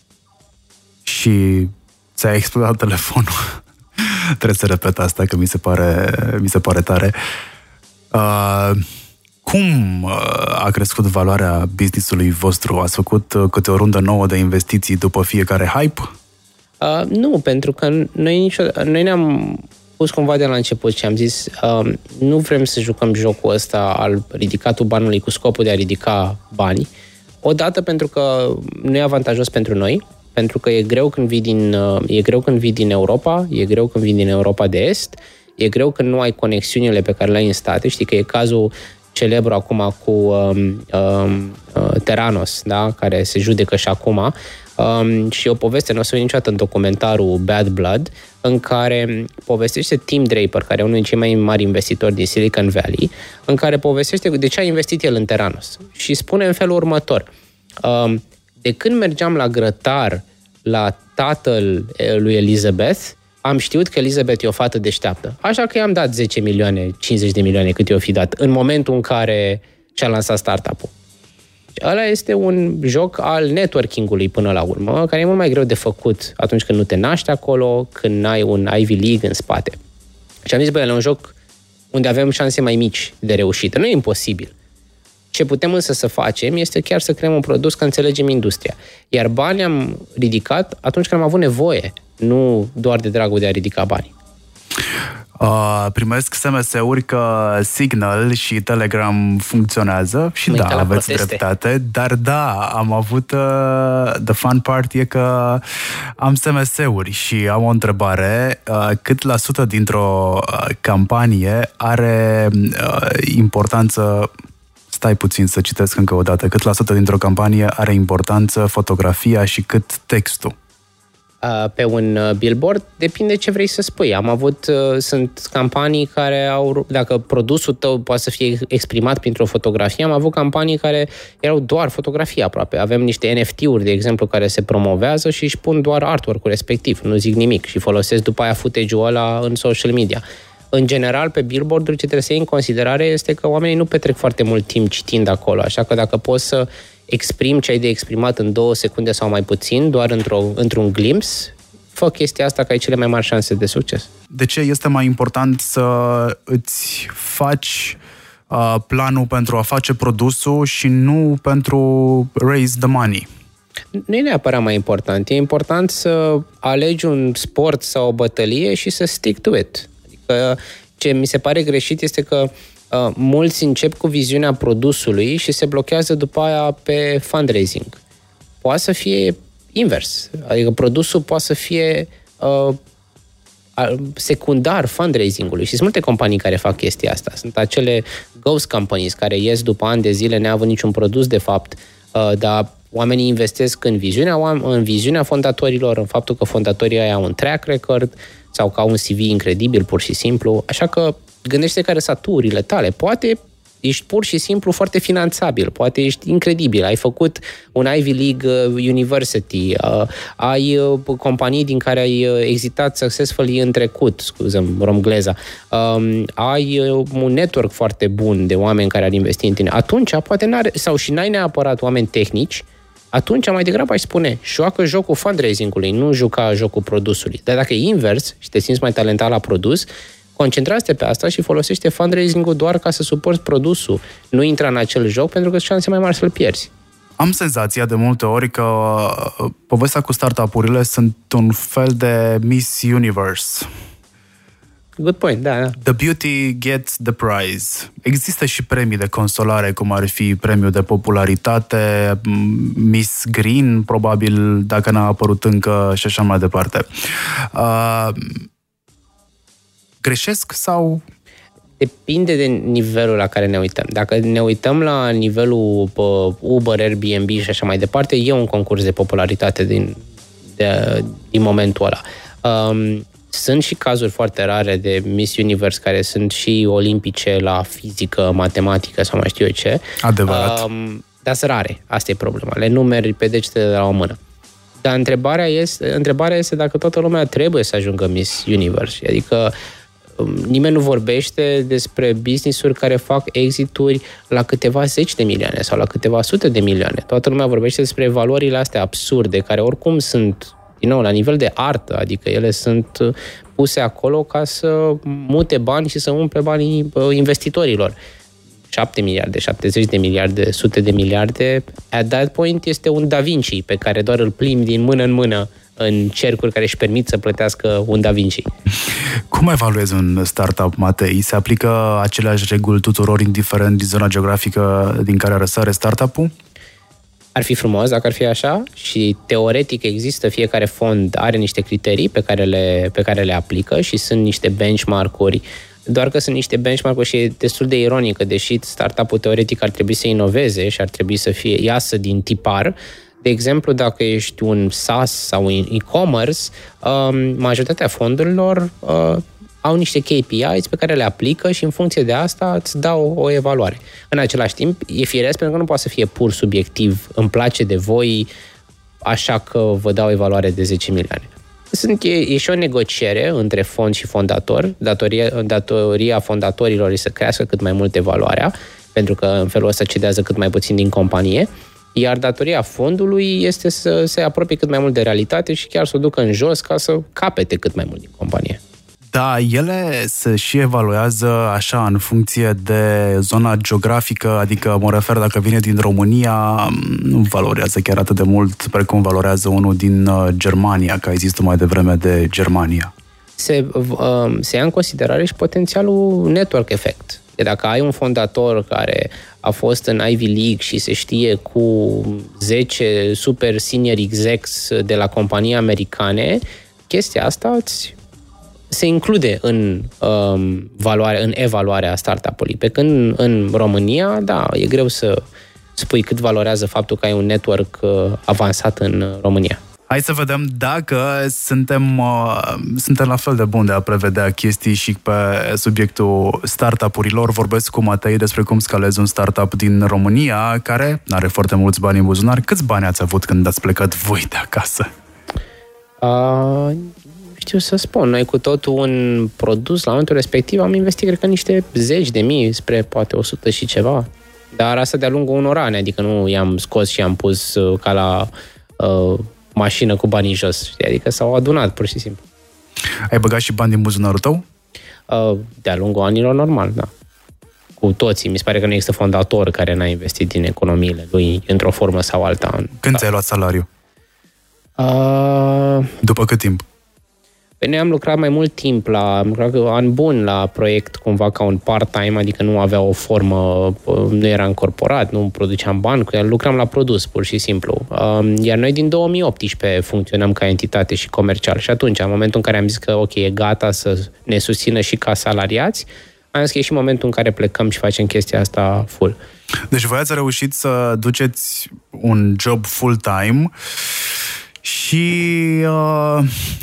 Speaker 3: și ți-a explodat telefonul, trebuie să repet asta că mi se pare, mi se pare tare, uh, cum uh, a crescut valoarea business-ului vostru? Ați făcut uh, câte o rundă nouă de investiții după fiecare hype?
Speaker 4: Uh, nu, pentru că noi, niciodată, noi ne-am pus cumva de la început și am zis uh, nu vrem să jucăm jocul ăsta al ridicatul banului cu scopul de a ridica bani. Odată pentru că nu e avantajos pentru noi, pentru că e greu când vii din, uh, e greu când vii din Europa, e greu când vii din Europa de Est, e greu când nu ai conexiunile pe care le ai în state. Știi că e cazul celebru acum cu um, um, Theranos, da? Care se judecă și acum. Um, și o poveste, nu o să văd niciodată în documentarul Bad Blood, în care povestește Tim Draper, care e unul dintre cei mai mari investitori din Silicon Valley, în care povestește de ce a investit el în Theranos. Și spune în felul următor. Um, de când mergeam la grătar la tatăl lui Elizabeth, am știut că Elizabeth e o fată deșteaptă. Așa că i-am dat zece milioane, cincizeci de milioane cât i-o fi dat, în momentul în care și-a lansat startup-ul. Ăla este un joc al networking-ului până la urmă, care e mult mai greu de făcut atunci când nu te naști acolo, când n-ai un Ivy League în spate. Și am zis, băi, e un joc unde avem șanse mai mici de reușită. Nu e imposibil. Ce putem însă să facem este chiar să creăm un produs că înțelegem industria. Iar banii am ridicat atunci când am avut nevoie, nu doar de dragul de a ridica bani.
Speaker 3: Uh, primesc S M S-uri că Signal și Telegram funcționează și
Speaker 4: Măi,
Speaker 3: da, aveți
Speaker 4: proteste.
Speaker 3: dreptate, dar da, am avut uh, the fun part e că am S M S-uri și am o întrebare, uh, cât la sută dintr-o uh, campanie are uh, importanță, stai puțin să citesc încă o dată, cât la sută dintr-o campanie are importanță fotografia și cât textul?
Speaker 4: Pe un billboard, depinde ce vrei să spui. Am avut, sunt campanii care au, dacă produsul tău poate să fie exprimat printr-o fotografie, am avut campanii care erau doar fotografie aproape. Avem niște N F T-uri, de exemplu, care se promovează și își pun doar artwork-ul respectiv, nu zic nimic și folosesc după aia footage-ul ăla în social media. În general, pe billboard-uri, ce trebuie să iei în considerare este că oamenii nu petrec foarte mult timp citind acolo, așa că dacă poți să exprimi ce ai de exprimat în două secunde sau mai puțin, doar într-o, într-un glimpse, fă chestia asta că ai cele mai mari șanse de succes. De
Speaker 3: ce este mai important să îți faci uh, planul pentru a face produsul și nu pentru raise the money?
Speaker 4: Nu e neapărat mai important. E important să alegi un sport sau o bătălie și să stick to it. Adică ce mi se pare greșit este că uh, mulți încep cu viziunea produsului și se blochează după aia pe fundraising. Poate să fie invers. Adică produsul poate să fie uh, secundar fundraising-ului și sunt multe companii care fac chestia asta. Sunt acele ghost companies care ies după ani de zile neavând niciun produs de fapt, uh, dar oamenii investesc în viziunea, în viziunea fondatorilor, în faptul că fondatorii aia au un track record sau că au un C V incredibil pur și simplu. Așa că gândește care sunt aturile tale. Poate ești pur și simplu foarte finanțabil, poate ești incredibil, ai făcut un Ivy League University, uh, ai uh, companii din care ai uh, exitat successfully în trecut, scuză-mi romgleza, um, ai uh, un network foarte bun de oameni care ar investi în tine. Atunci, poate n-are, sau și n-ai neapărat oameni tehnici, atunci mai degrabă aș spune, joacă jocul fundraising-ului, nu juca jocul produsului. Dar dacă e invers și te simți mai talentat la produs, concentrați-te pe asta și folosește fundraising-ul doar ca să suporți produsul. Nu intra în acel joc pentru că sunt șanse mai mari să-l pierzi.
Speaker 3: Am senzația de multe ori că povestea cu startup-urile sunt un fel de Miss Universe.
Speaker 4: Good point, da, da.
Speaker 3: The beauty gets the prize. Există și premii de consolare, cum ar fi premiul de popularitate, Miss Green, probabil, dacă n-a apărut încă, și așa mai departe. Uh, greșesc sau...
Speaker 4: Depinde de nivelul la care ne uităm. Dacă ne uităm la nivelul Uber, Airbnb și așa mai departe, e un concurs de popularitate din, de, din momentul ăla. Um, sunt și cazuri foarte rare de Miss Universe care sunt și olimpice la fizică, matematică sau mai știu eu ce.
Speaker 3: Adevărat.
Speaker 4: Um, dar sunt rare. Asta e problema. Le numeri pe degetele de la o mână. Dar întrebarea este, întrebarea este dacă toată lumea trebuie să ajungă Miss Universe. Adică nimeni nu vorbește despre business-uri care fac exituri la câteva zeci de milioane sau la câteva sute de milioane. Toată lumea vorbește despre valorile astea absurde, care oricum sunt, din nou, la nivel de artă, adică ele sunt puse acolo ca să mute bani și să umple banii investitorilor. șapte miliarde, șaptezeci de miliarde, sute de miliarde, at that point este un Da Vinci pe care doar îl plimbi din mână în mână în cercuri care își permit să plătească un Da Vinci.
Speaker 3: Cum evaluezi un startup, Matei? Se aplică aceleași reguli tuturor, indiferent din zona geografică din care răsare startup-ul?
Speaker 4: Ar fi frumos dacă ar fi așa și teoretic există, fiecare fond are niște criterii pe care le, pe care le aplică și sunt niște benchmark-uri, doar că sunt niște benchmark-uri și e destul de ironică, deși startup-ul teoretic ar trebui să inoveze și ar trebui să fie iasă din tipar. De exemplu, dacă ești un SaaS sau un e-commerce, majoritatea fondurilor au niște K P Is pe care le aplică și în funcție de asta îți dau o evaluare. În același timp, e firesc pentru că nu poate să fie pur subiectiv, îmi place de voi, așa că vă dau evaluare de zece milioane. Sunt, e, e și o negociere între fond și fondator. Datoria, datoria fondatorilor e să crească cât mai mult evaluarea, pentru că în felul ăsta cedează cât mai puțin din companie, iar datoria fondului este să se apropie cât mai mult de realitate și chiar să o ducă în jos ca să capete cât mai mult din companie.
Speaker 3: Da, ele se și evaluează așa în funcție de zona geografică, adică mă refer dacă vine din România, nu valorează chiar atât de mult precum valorează unul din Germania, că ai zis tu mai devreme de Germania.
Speaker 4: Se, se ia în considerare și potențialul network effect. Dacă ai un fondator care a fost în Ivy League și se știe cu zece super senior execs de la companii americane, chestia asta îți se include în, um, valoare, în evaluarea startup-ului. Pe când în România, da, e greu să spui cât valorează faptul că ai un network uh, avansat în România.
Speaker 3: Hai să vedem dacă suntem, uh, suntem la fel de buni de a prevedea chestii și pe subiectul startup-urilor. Vorbesc cu Matei despre cum scalezi un startup din România care are foarte mulți bani în buzunar. Câți bani ați avut când ați plecat voi de acasă?
Speaker 4: Uh, știu să spun. Noi cu totul un produs, la momentul respectiv, am investit, cred că, niște zeci de mii spre poate o sută și ceva. Dar asta de-a lungul unor ani, adică nu i-am scos și i-am pus uh, ca la... Uh, mașină cu banii jos, adică s-au adunat pur și simplu.
Speaker 3: Ai băgat și bani din buzunarul tău?
Speaker 4: De-a lungul anilor, normal, da. Cu toții. Mi se pare că nu există fondator care n-a investit din economiile lui într-o formă sau alta.
Speaker 3: Când
Speaker 4: da.
Speaker 3: ți-ai luat salariu?
Speaker 4: Uh...
Speaker 3: După cât timp?
Speaker 4: Păi noi am lucrat mai mult timp, la, am lucrat an bun la proiect, cumva ca un part-time, adică nu avea o formă, nu era încorporat, nu produceam bani, lucram la produs, pur și simplu. Iar noi din două mii optsprezece funcționăm ca entitate și comercial și atunci, în momentul în care am zis că ok, e gata să ne susțină și ca salariați, am zis că e și momentul în care plecăm și facem chestia asta full.
Speaker 3: Deci voi ați reușit să duceți un job full-time și... Uh...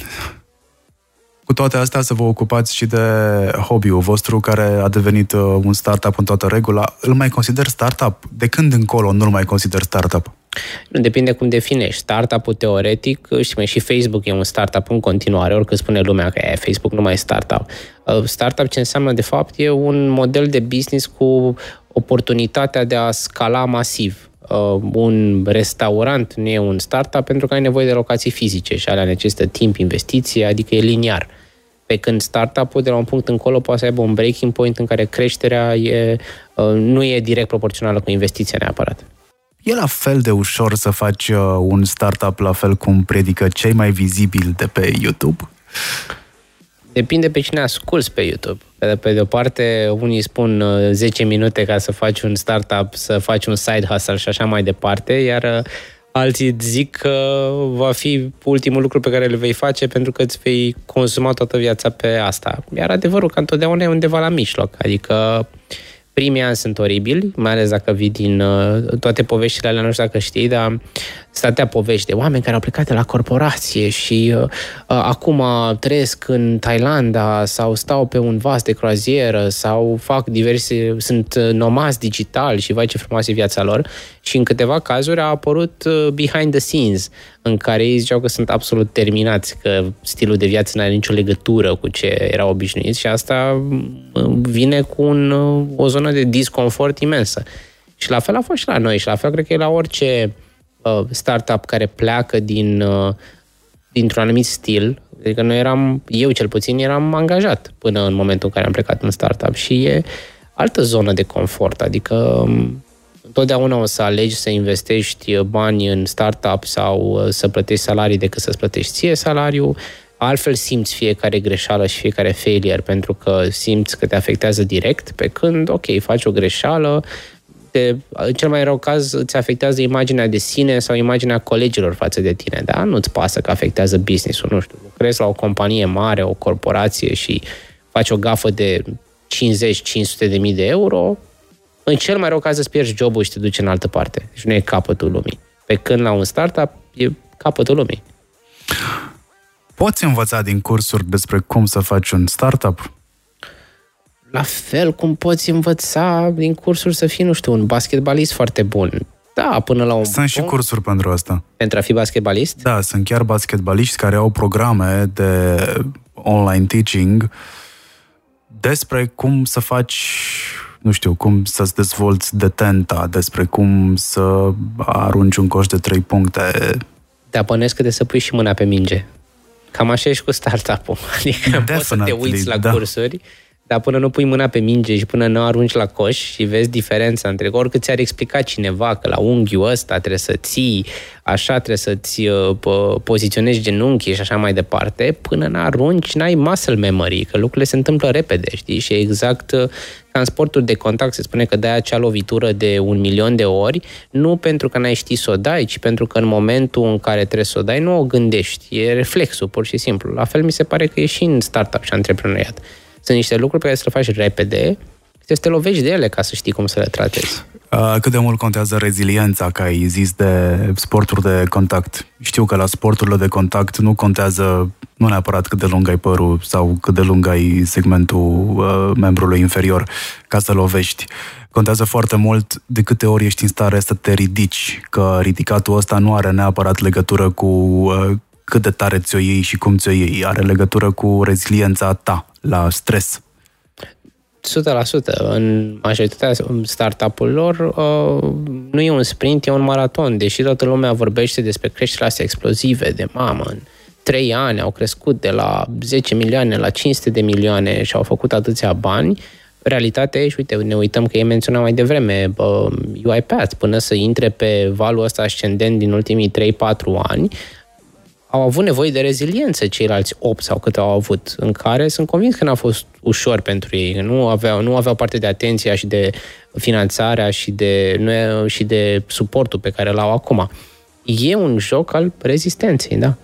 Speaker 3: cu toate astea să vă ocupați și de hobby-ul vostru care a devenit un startup în toată regula. Îl mai consider startup? De când încolo nu îl mai consider startup?
Speaker 4: Nu, depinde cum definești. Startup-ul teoretic, știi, și Facebook e un startup în continuare, oricât spune lumea că e, Facebook nu mai e startup. Startup ce înseamnă de fapt e un model de business cu oportunitatea de a scala masiv. Un restaurant nu e un startup pentru că ai nevoie de locații fizice și alea necesită timp, investiție, adică e liniar. Pe când startup-ul de la un punct încolo poate să aibă un breaking point în care creșterea e, nu e direct proporțională cu investiția neapărat.
Speaker 3: e la fel de ușor să faci un startup la fel cum predică cei mai vizibili de pe YouTube?
Speaker 4: Depinde pe cine asculți pe YouTube. Pe, pe de o parte, unii spun zece minute ca să faci un startup, să faci un side hustle și așa mai departe, iar alții zic că va fi ultimul lucru pe care îl vei face pentru că îți vei consuma toată viața pe asta. Iar adevărul că întotdeauna e undeva la mijloc. Adică primii ani sunt oribili, mai ales dacă vii din uh, toate poveștile alea, nu știu dacă știi, dar stătea povești de oameni care au plecat de la corporație și uh, uh, acum trăiesc în Thailanda sau stau pe un vas de croazieră sau fac diverse, sunt nomazi digitali și vai ce frumoasă e viața lor. Și în câteva cazuri a apărut uh, behind the scenes, în care ei ziceau că sunt absolut terminați, că stilul de viață nu are nicio legătură cu ce erau obișnuiți și asta vine cu un, o zonă de disconfort imensă. Și la fel a fost și la noi și la fel cred că e la orice uh, startup care pleacă din, uh, dintr-un anumit stil. Adică noi eram, eu cel puțin eram angajat până în momentul în care am plecat în startup și e altă zonă de confort, adică întotdeauna o să alegi să investești bani în startup sau să plătești salarii decât să-ți plătești ție salariul. Altfel simți fiecare greșeală și fiecare failure pentru că simți că te afectează direct, pe când, ok, faci o greșeală, te, în cel mai rău caz îți afectează imaginea de sine sau imaginea colegilor față de tine, dar nu-ți pasă că afectează business-ul, nu știu, lucrezi la o companie mare, o corporație și faci o gafă de cincizeci cinci sute de mii de euro, în cel mai rău caz îți pierzi jobul și te duci în altă parte. Deci nu e capătul lumii. Pe când la un startup e capătul lumii.
Speaker 3: Poți învăța din cursuri despre cum să faci un startup?
Speaker 4: La fel cum poți învăța din cursuri să fii, nu știu, un basketbalist foarte bun. Da, până la un
Speaker 3: Sunt și cursuri pentru asta.
Speaker 4: Pentru a fi basketbalist?
Speaker 3: Da, sunt chiar basketbaliști care au programe de online teaching despre cum să faci, nu știu, cum să-ți dezvolți detenta, despre cum să arunci un coș de trei puncte.
Speaker 4: Dar bănuiesc că de să pui și mâna pe minge. Cam așa e și cu startup-ul. Adică poți să te uiți la da. cursuri, dar până nu pui mâna pe minge și până nu arunci la coș și vezi diferența între oricât ți-ar explica cineva că la unghiul ăsta trebuie să ții, așa trebuie să-ți uh, poziționezi genunchii și așa mai departe, până n-arunci, n-ai muscle memory, că lucrurile se întâmplă repede, știi? Și exact uh, ca în sportul de contact se spune că dai acea lovitură de un milion de ori, nu pentru că n-ai ști să o dai, ci pentru că în momentul în care trebuie să o dai, nu o gândești. E reflexul, pur și simplu. La fel mi se pare că e și în startup și antreprenoriat. Sunt niște lucruri pe care să le faci repede, să te lovești de ele ca să știi cum să le tratezi.
Speaker 3: Cât de mult contează reziliența, că ai zis de sporturi de contact? Știu că la sporturile de contact nu contează nu neapărat cât de lung ai părul sau cât de lung ai segmentul uh, membrului inferior ca să lovești. Contează foarte mult de câte ori ești în stare să te ridici, că ridicatul ăsta nu are neapărat legătură cu uh, cât de tare ți-o iei și cum ți-o iei. Are legătură cu reziliența ta la stres.
Speaker 4: o sută la sută. În majoritatea startup-urilor uh, nu e un sprint, e un maraton. Deși toată lumea vorbește despre creșterea astea explozive de mamă, în trei ani au crescut de la zece milioane la cinci sute de milioane și au făcut atâția bani, realitatea e, și uite, ne uităm că e menționat mai devreme uh, UiPath, până să intre pe valul ăsta ascendent din ultimii trei patru ani, au avut nevoie de reziliență ceilalți opt sau câte au avut, în care sunt convins că n-a fost ușor pentru ei. Nu aveau, nu aveau parte de atenția și de finanțarea și de, nu, și de suportul pe care l-au acum. E un joc al rezistenței, da.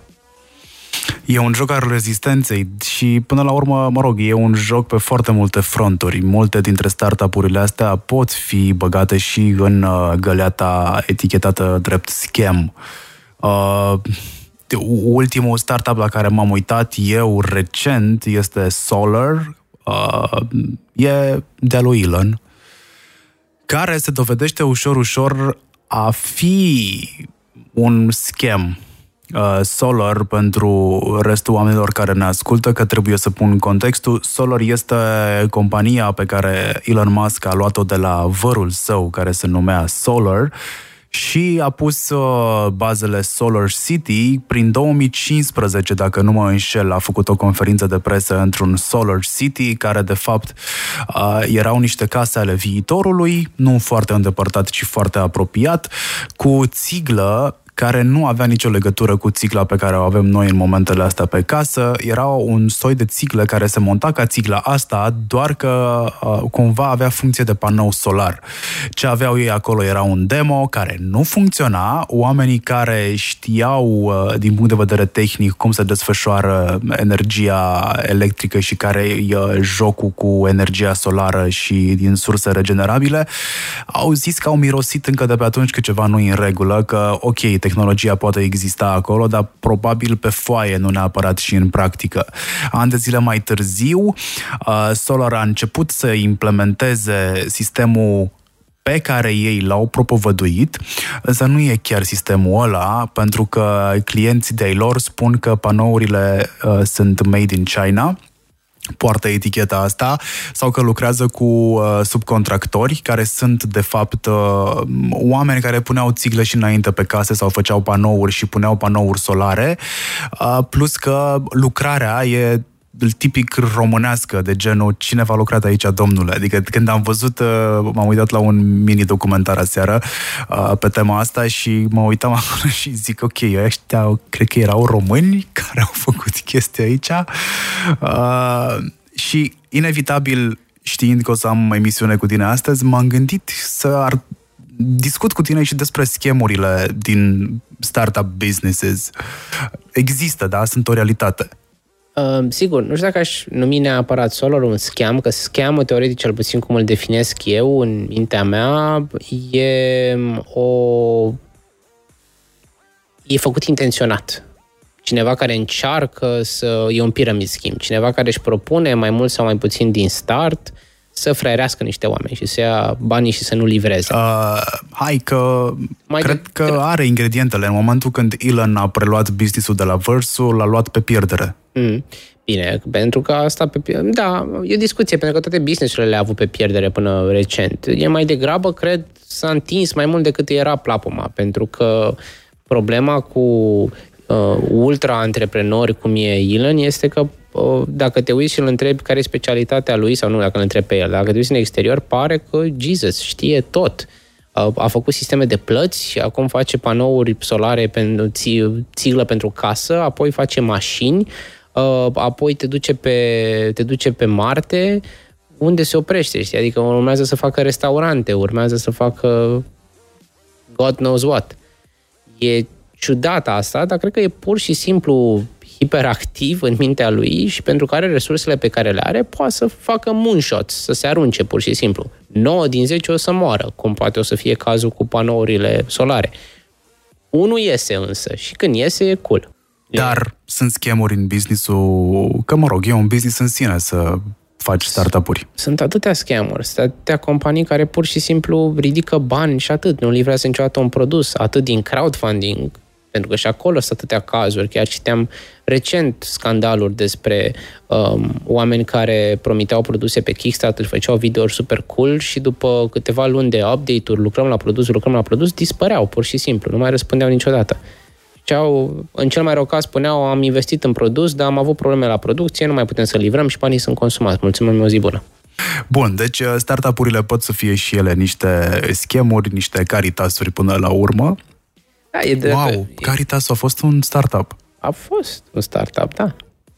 Speaker 3: E un joc al rezistenței și, până la urmă, mă rog, e un joc pe foarte multe fronturi. Multe dintre startup-urile astea pot fi băgate și în uh, găleata etichetată drept scam. Uh, ultimul startup la care m-am uitat eu recent este Solar, uh, e de-a lui Elon, care se dovedește ușor, ușor a fi un scam. Uh, Solar, pentru restul oamenilor care ne ascultă, că trebuie să pun contextul, Solar este compania pe care Elon Musk a luat-o de la vărul său, care se numea Solar, și a pus uh, bazele Solar City prin două mii cincisprezece, dacă nu mă înșel, a făcut o conferință de presă într-un Solar City, care de fapt uh, erau niște case ale viitorului, nu foarte îndepărtat, ci foarte apropiat, cu țiglă care nu avea nicio legătură cu țigla pe care o avem noi în momentele astea pe casă. Era un soi de țiglă care se monta ca țigla asta, doar că uh, cumva avea funcție de panou solar. Ce aveau ei acolo era un demo care nu funcționa. Oamenii care știau uh, din punct de vedere tehnic cum se desfășoară energia electrică și care e uh, jocul cu energia solară și din surse regenerabile, au zis că au mirosit încă de pe atunci că ceva nu e în regulă, că ok, tehnologia poate exista acolo, dar probabil pe foaie, nu neapărat și în practică. Ani de zile mai târziu, Solar a început să implementeze sistemul pe care ei l-au propovăduit, însă nu e chiar sistemul ăla, pentru că clienții de-ai lor spun că panourile uh, sunt made in China, poartă eticheta asta, sau că lucrează cu uh, subcontractori care sunt de fapt uh, oameni care puneau țigle și înainte pe case sau făceau panouri și puneau panouri solare, uh, plus că lucrarea e tipic românească, de genul cine v-a lucrat aici, domnule? Adică când am văzut, m-am uitat la un mini-documentar aseară pe tema asta și mă uitam acolo și zic, ok, ăștia cred că erau români care au făcut chestia aici și inevitabil, știind că o să am emisiune cu tine astăzi, m-am gândit să ar discut cu tine și despre schemurile din startup businesses. Există, da? Sunt o realitate.
Speaker 4: Uh, sigur, nu știu dacă aș numi neapărat Solar un scam, că scam-ul, teoretic, cel puțin cum îl definesc eu în mintea mea, e o... e făcut intenționat. Cineva care încearcă să... e un pyramid scheme. Cineva care își propune mai mult sau mai puțin din start să fraierească niște oameni și să ia banii și să nu livreze. Uh,
Speaker 3: hai că mai cred de... că are ingredientele. În momentul când Elon a preluat business-ul de la Verso, l-a luat pe pierdere.
Speaker 4: Mm. Bine, pentru că asta pe... Da, e o discuție, pentru că toate business-urile le-a avut pe pierdere până recent. E mai degrabă, cred, s-a întins mai mult decât era plapuma, pentru că problema cu uh, ultra-antreprenori cum e Elon este că dacă te uiți și îl întrebi care e specialitatea lui, sau nu, dacă îl întrebi pe el, dacă te uiți în exterior, pare că Jesus știe tot. A făcut sisteme de plăți și acum face panouri solare pentru țiglă pentru casă, apoi face mașini, apoi te duce pe, te duce pe Marte, unde se oprește, știi? Adică urmează să facă restaurante, urmează să facă God knows what. E ciudat asta, dar cred că e pur și simplu hiperactiv în mintea lui și pentru că are resursele pe care le are, poate să facă moonshots, să se arunce pur și simplu. nouă din zece o să moară, cum poate o să fie cazul cu panourile solare. Unul iese însă și când iese e cool.
Speaker 3: Dar e... sunt schemuri în business-ul, că mă rog, e un business în sine să faci startup-uri.
Speaker 4: Sunt atâtea scamuri, sunt atâtea companii care pur și simplu ridică bani și atât, nu livrează niciodată un produs, atât din crowdfunding, pentru că și acolo sunt atâtea cazuri. Chiar citeam recent scandaluri despre um, oameni care promiteau produse pe Kickstarter, făceau videouri super cool și după câteva luni de update-uri, lucrăm la produs, lucrăm la produs, dispăreau pur și simplu, nu mai răspundeau niciodată. Ceau, în cel mai rău caz spuneau, am investit în produs, dar am avut probleme la producție, nu mai putem să livrăm și banii sunt consumați. Mulțumim, o zi bună!
Speaker 3: Bun, deci startup-urile pot să fie și ele niște schemuri, niște Caritasuri până la urmă.
Speaker 4: Da, e de,
Speaker 3: wow,
Speaker 4: e...
Speaker 3: Caritas a fost un startup.
Speaker 4: A fost un startup, da.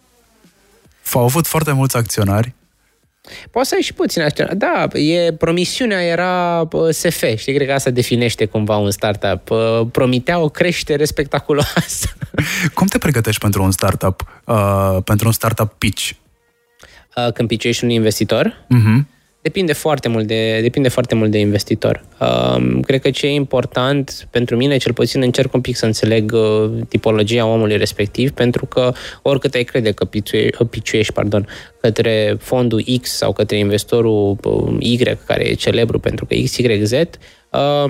Speaker 3: Au avut foarte mulți acționari.
Speaker 4: Poți să ai și puțini acționari. Da, e, promisiunea era S F, știi, cred că asta definește cumva un startup. Promitea o creștere spectaculoasă.
Speaker 3: Cum te pregătești pentru un startup, uh, pentru un startup pitch?
Speaker 4: Uh, când pitch-ești un investitor?
Speaker 3: Uh-huh.
Speaker 4: Depinde foarte mult de, depinde foarte mult de investitor. Um, cred că ce e important pentru mine, cel puțin încerc un pic să înțeleg uh, tipologia omului respectiv, pentru că oricât ai crede că pitch-uiești, pardon, către fondul X sau către investorul uh, Y, care e celebru pentru că X Y Z, um,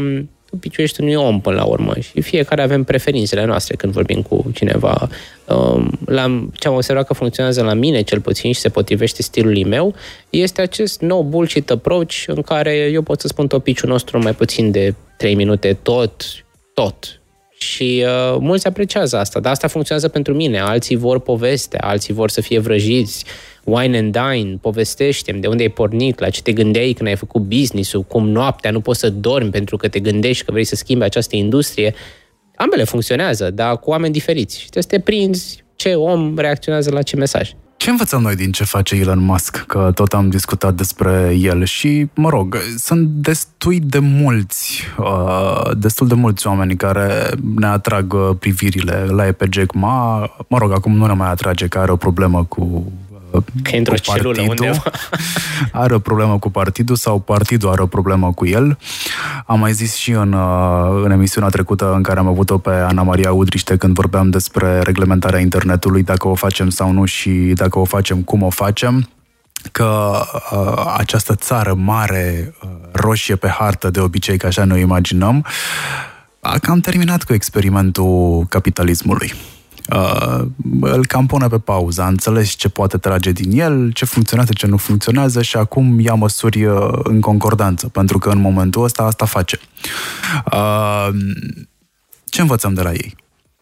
Speaker 4: tu piciuiești unui om până la urmă și fiecare avem preferințele noastre când vorbim cu cineva. La, ce am observat că funcționează la mine, cel puțin, și se potrivește stilului meu, este acest no bullshit approach în care eu pot să spun topiciul nostru mai puțin de trei minute, tot, tot. Și uh, mulți apreciază asta, dar asta funcționează pentru mine. Alții vor poveste, alții vor să fie vrăjiți. Wine and dine, povestește-mi de unde ai pornit, la ce te gândeai când ai făcut business-ul, cum noaptea nu poți să dormi pentru că te gândești că vrei să schimbi această industrie. Ambele funcționează, dar cu oameni diferiți. Și trebuie să te prinzi ce om reacționează la ce mesaj.
Speaker 3: Ce învățăm noi din ce face Elon Musk? Că tot am discutat despre el și, mă rog, sunt destui de mulți, uh, destul de mulți oameni care ne atrag privirile. La e pe Jack Ma, mă rog, acum nu ne mai atrage, că are o problemă cu
Speaker 4: Că într-o celulă undeva.
Speaker 3: Are o problemă cu partidul sau partidul are o problemă cu el. Am mai zis și în, în emisiunea trecută în care am avut-o pe Ana Maria Udriște când vorbeam despre reglementarea internetului, dacă o facem sau nu și dacă o facem, cum o facem, că uh, această țară mare, uh, roșie pe hartă de obicei, că așa ne o imaginăm, a cam terminat cu experimentul capitalismului. Uh, îl cam pune pe pauză, a înțeles ce poate trage din el, ce funcționează, ce nu funcționează și acum ia măsuri uh, în concordanță, pentru că în momentul ăsta asta face. Uh, ce învățăm de la ei?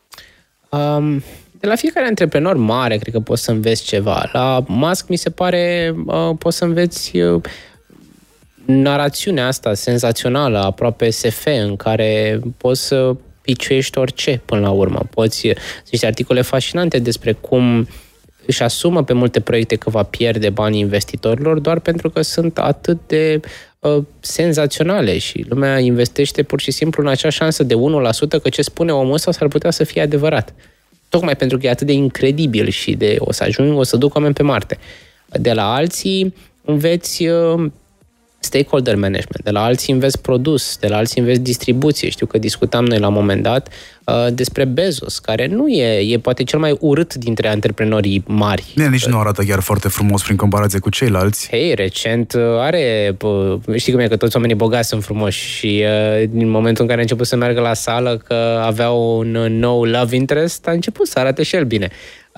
Speaker 4: Um, de la fiecare antreprenor mare, cred că poți să înveți ceva. La Musk, mi se pare, uh, poți să înveți uh, narațiunea asta senzațională, aproape S F, în care poți să piciuiești orice până la urmă. Poți, sunt niște articole fascinante despre cum își asumă pe multe proiecte că va pierde banii investitorilor doar pentru că sunt atât de uh, senzaționale și lumea investește pur și simplu în acea șansă de unu la sută că ce spune omul ăsta s-ar putea să fie adevărat. Tocmai pentru că e atât de incredibil și de o să ajung, o să duc oameni pe Marte. De la alții înveți uh, stakeholder management, de la alții înveți produs, de la alții înveți distribuție. Știu că discutam noi la un moment dat uh, despre Bezos, care nu e, e poate cel mai urât dintre antreprenorii mari.
Speaker 3: Ne, nici nu arată chiar foarte frumos prin comparație cu ceilalți.
Speaker 4: Hei, recent are, pă, știi cum e, că toți oamenii bogați sunt frumoși și uh, din momentul în care a început să meargă la sală că avea un nou love interest, a început să arate și el bine.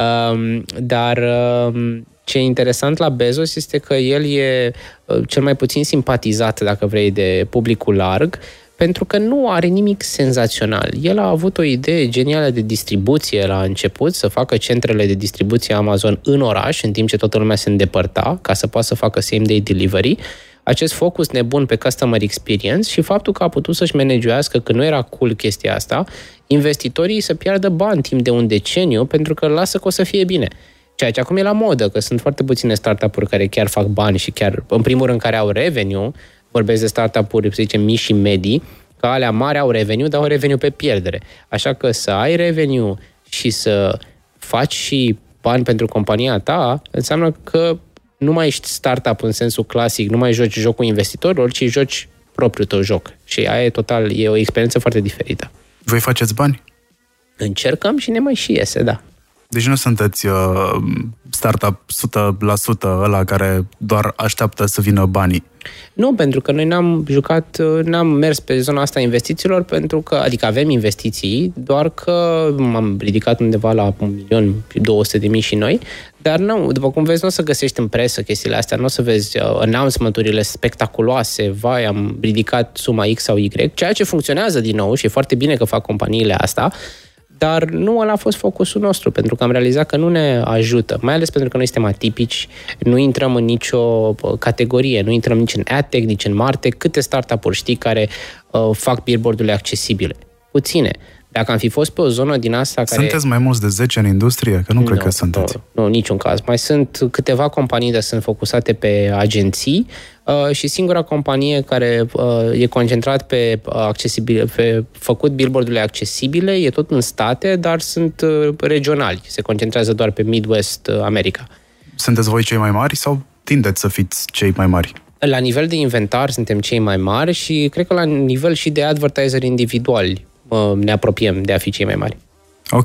Speaker 4: Uh, dar... Uh, Ce e interesant la Bezos este că el e cel mai puțin simpatizat, dacă vrei, de publicul larg, pentru că nu are nimic senzațional. El a avut o idee genială de distribuție la început, să facă centrele de distribuție Amazon în oraș, în timp ce toată lumea se îndepărta, ca să poată să facă same-day delivery. Acest focus nebun pe customer experience și faptul că a putut să-și managuească, că nu era cool chestia asta, investitorii să piardă bani timp de un deceniu, pentru că lasă că o să fie bine. Ceea ce acum e la modă, că sunt foarte puține startup-uri care chiar fac bani și chiar, în primul rând, care au revenue, vorbesc de startup-uri, să zicem, mici și medii, că alea mari au revenue, dar au revenue pe pierdere. Așa că să ai revenue și să faci și bani pentru compania ta, înseamnă că nu mai ești startup în sensul clasic, nu mai joci jocul investitorilor, ci joci propriul tău joc. Și aia e total, e o experiență foarte diferită.
Speaker 3: Voi faceți bani?
Speaker 4: Încercăm și ne mai și iese, da.
Speaker 3: Deci nu sunteți uh, startup o sută la sută ăla care doar așteaptă să vină banii.
Speaker 4: Nu, pentru că noi n-am jucat, n-am mers pe zona asta a investițiilor, pentru că, adică avem investiții, doar că m-am ridicat undeva la un milion două sute de mii și noi, dar nu, după cum vezi, nu o să găsești în presă chestiile astea, nu o să vezi uh, announcement-urile spectaculoase, vai, am ridicat suma X sau Y, ceea ce funcționează din nou și e foarte bine că fac companiile astea, dar nu ăla a fost focusul nostru, pentru că am realizat că nu ne ajută, mai ales pentru că noi suntem atipici, nu intrăm în nicio categorie, nu intrăm nici în AdTech, nici în MarTech. Câte startup-uri știi care uh, fac billboard-urile accesibile? Puține. Dacă am fi fost pe o zonă din asta care...
Speaker 3: Sunteți mai mulți de zece în industrie? Că nu, nu cred că sunteți.
Speaker 4: Nu, nu, niciun caz. Mai sunt câteva companii care sunt focusate pe agenții uh, și singura companie care uh, e concentrat pe, accesibil, pe făcut billboard-urile accesibile e tot în state, dar sunt uh, regionali. Se concentrează doar pe Midwest uh, America.
Speaker 3: Sunteți voi cei mai mari sau tindeți să fiți cei mai mari?
Speaker 4: La nivel de inventar suntem cei mai mari și cred că la nivel și de advertiseri individuali ne apropiem de a fi cei mai mari.
Speaker 3: Ok.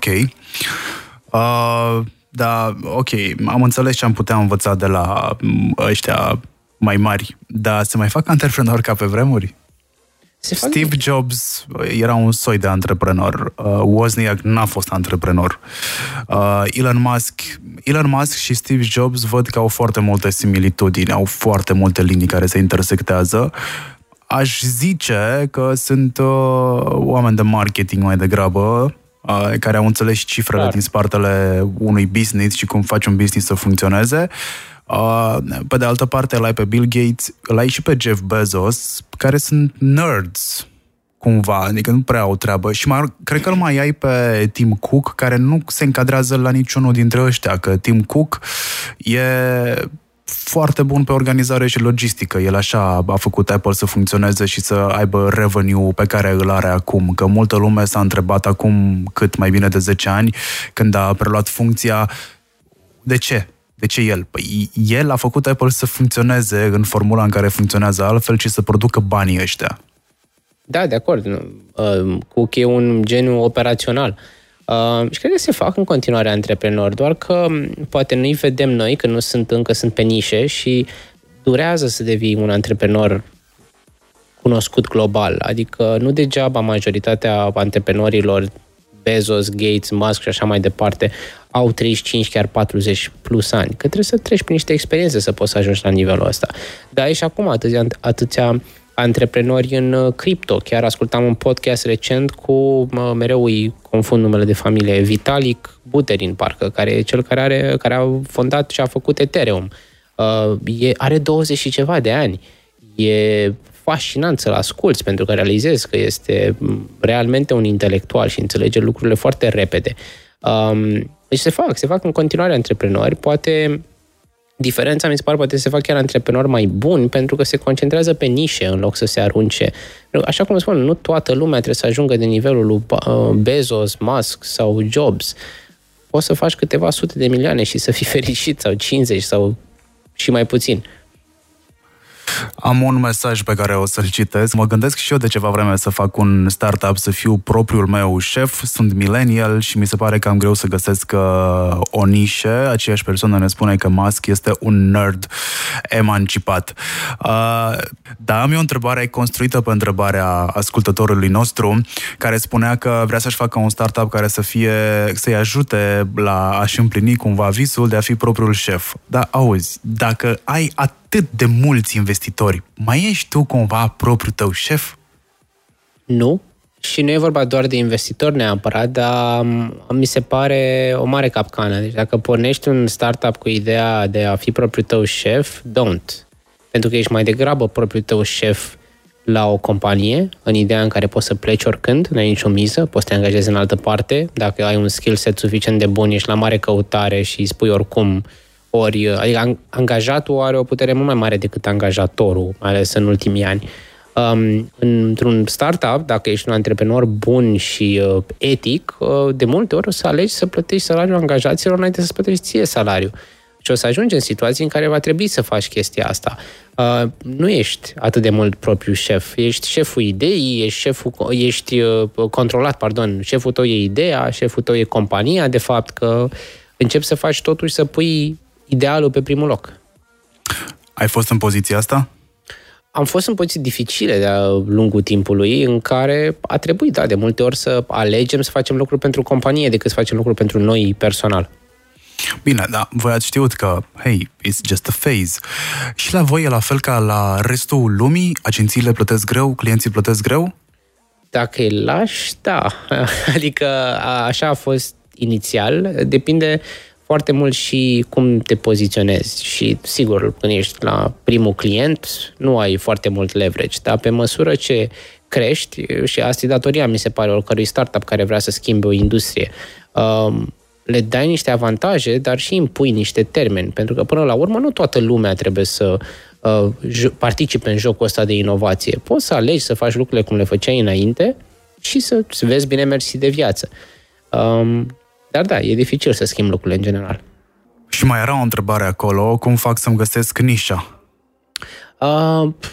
Speaker 3: Uh, da, ok. Am înțeles ce am putea învăța de la ăștia mai mari, dar se mai fac antreprenori ca pe vremuri? Steve Jobs era un soi de antreprenor. Uh, Wozniak n-a fost antreprenor. Uh, Elon Musk, Elon Musk și Steve Jobs văd că au foarte multe similitudini, au foarte multe linii care se intersectează. Aș zice că sunt uh, oameni de marketing mai degrabă, uh, care au înțeles cifrele Clar. din spatele unui business și cum faci un business să funcționeze. Uh, pe de altă parte, îl ai pe Bill Gates, îl ai și pe Jeff Bezos, care sunt nerds, cumva, adică nu prea au treabă. Și mai, cred că îl mai ai pe Tim Cook, care nu se încadrează la niciunul dintre ăștia, că Tim Cook e foarte bun pe organizare și logistică. El așa a făcut Apple să funcționeze și să aibă revenue pe care îl are acum. Că multă lume s-a întrebat acum cât mai bine de zece ani, când a preluat funcția, de ce? De ce el? Păi el a făcut Apple să funcționeze în formula în care funcționează altfel și să producă banii ăștia.
Speaker 4: Da, de acord. Cook e un geniu operațional. Uh, și cred că se fac în continuare antreprenori, doar că poate nu-i vedem noi, că nu sunt încă sunt pe nișe și durează să devii un antreprenor cunoscut global. Adică nu degeaba majoritatea antreprenorilor, Bezos, Gates, Musk și așa mai departe, au treizeci și cinci, chiar patruzeci plus ani. Că trebuie să treci prin niște experiențe să poți să ajungi la nivelul ăsta. Dar e și acum atâția, atâția antreprenori în cripto. Chiar ascultam un podcast recent cu, mereu îi confund numele de familie, Vitalik Buterin, parcă, care e cel care, are, care a fondat și a făcut Ethereum. Uh, e, are douăzeci și ceva de ani. E fascinant să-l asculți, pentru că realizezi că este realmente un intelectual și înțelege lucrurile foarte repede. Um, deci se fac, se fac în continuare antreprenori. Poate diferența, mi se pare, poate se fac chiar antreprenori mai buni, pentru că se concentrează pe nișe în loc să se arunce. Așa cum spun, nu toată lumea trebuie să ajungă de nivelul lui Bezos, Musk sau Jobs. Poți să faci câteva sute de milioane și să fii fericit, sau cincizeci sau și mai puțin.
Speaker 3: Am un mesaj pe care o să-l citesc. Mă gândesc și eu de ceva vreme să fac un startup, să fiu propriul meu șef. Sunt millennial și mi se pare că am greu să găsesc uh, o nișă. Aceeași persoană ne spune că Musk este un nerd emancipat. Uh, da, am eu o întrebare construită pe întrebarea ascultătorului nostru, care spunea că vrea să-și facă un startup care să fie, să-i ajute la a-și împlini cumva visul de a fi propriul șef. Dar auzi, dacă ai atât de mulți investitori, mai ești tu cumva propriul tău șef?
Speaker 4: Nu. Și nu e vorba doar de investitori neapărat, dar mi se pare o mare capcană. Deci dacă pornești un startup cu ideea de a fi propriul tău șef, don't. Pentru că ești mai degrabă propriul tău șef la o companie, în ideea în care poți să pleci oricând, nu ai nicio miză, poți să te angajezi în altă parte. Dacă ai un skill set suficient de bun, ești la mare căutare și îi spui oricum. Ori, adică angajatul are o putere mult mai mare decât angajatorul, mai ales în ultimii ani. Um, într-un startup, dacă ești un antreprenor bun și uh, etic, uh, de multe ori o să alegi să plătești salariul angajaților înainte să-ți plătești ție salariul. Și o să ajungi în situații în care va trebui să faci chestia asta. Uh, nu ești atât de mult propriu șef. Ești șeful ideii, ești, șeful, ești uh, controlat, pardon. Șeful tău e ideea, șeful tău e compania, de fapt, că începi să faci totul și să pui idealul pe primul loc.
Speaker 3: Ai fost în poziția asta?
Speaker 4: Am fost în poziții dificile de-a lungul timpului, în care a trebuit, da, de multe ori să alegem să facem lucruri pentru companie decât să facem lucruri pentru noi personal.
Speaker 3: Bine, dar voi ați știut că, hey, it's just a phase. Și la voi e la fel ca la restul lumii? Agențiile plătesc greu, clienții plătesc greu?
Speaker 4: Dacă îi lași, da. Adică așa a fost inițial. Depinde foarte mult și cum te poziționezi. Și, sigur, când ești la primul client, nu ai foarte mult leverage, dar pe măsură ce crești, și asta e datoria, mi se pare, oricărui startup care vrea să schimbe o industrie, um, le dai niște avantaje, dar și impui niște termeni, pentru că, până la urmă, nu toată lumea trebuie să uh, participe în jocul ăsta de inovație. Poți să alegi să faci lucrurile cum le făceai înainte și să vezi bine mersi de viață. Um, Dar da, e dificil să schimb lucrurile în general.
Speaker 3: Și mai era o întrebare acolo, cum fac să-mi găsesc nișa?
Speaker 4: Uh,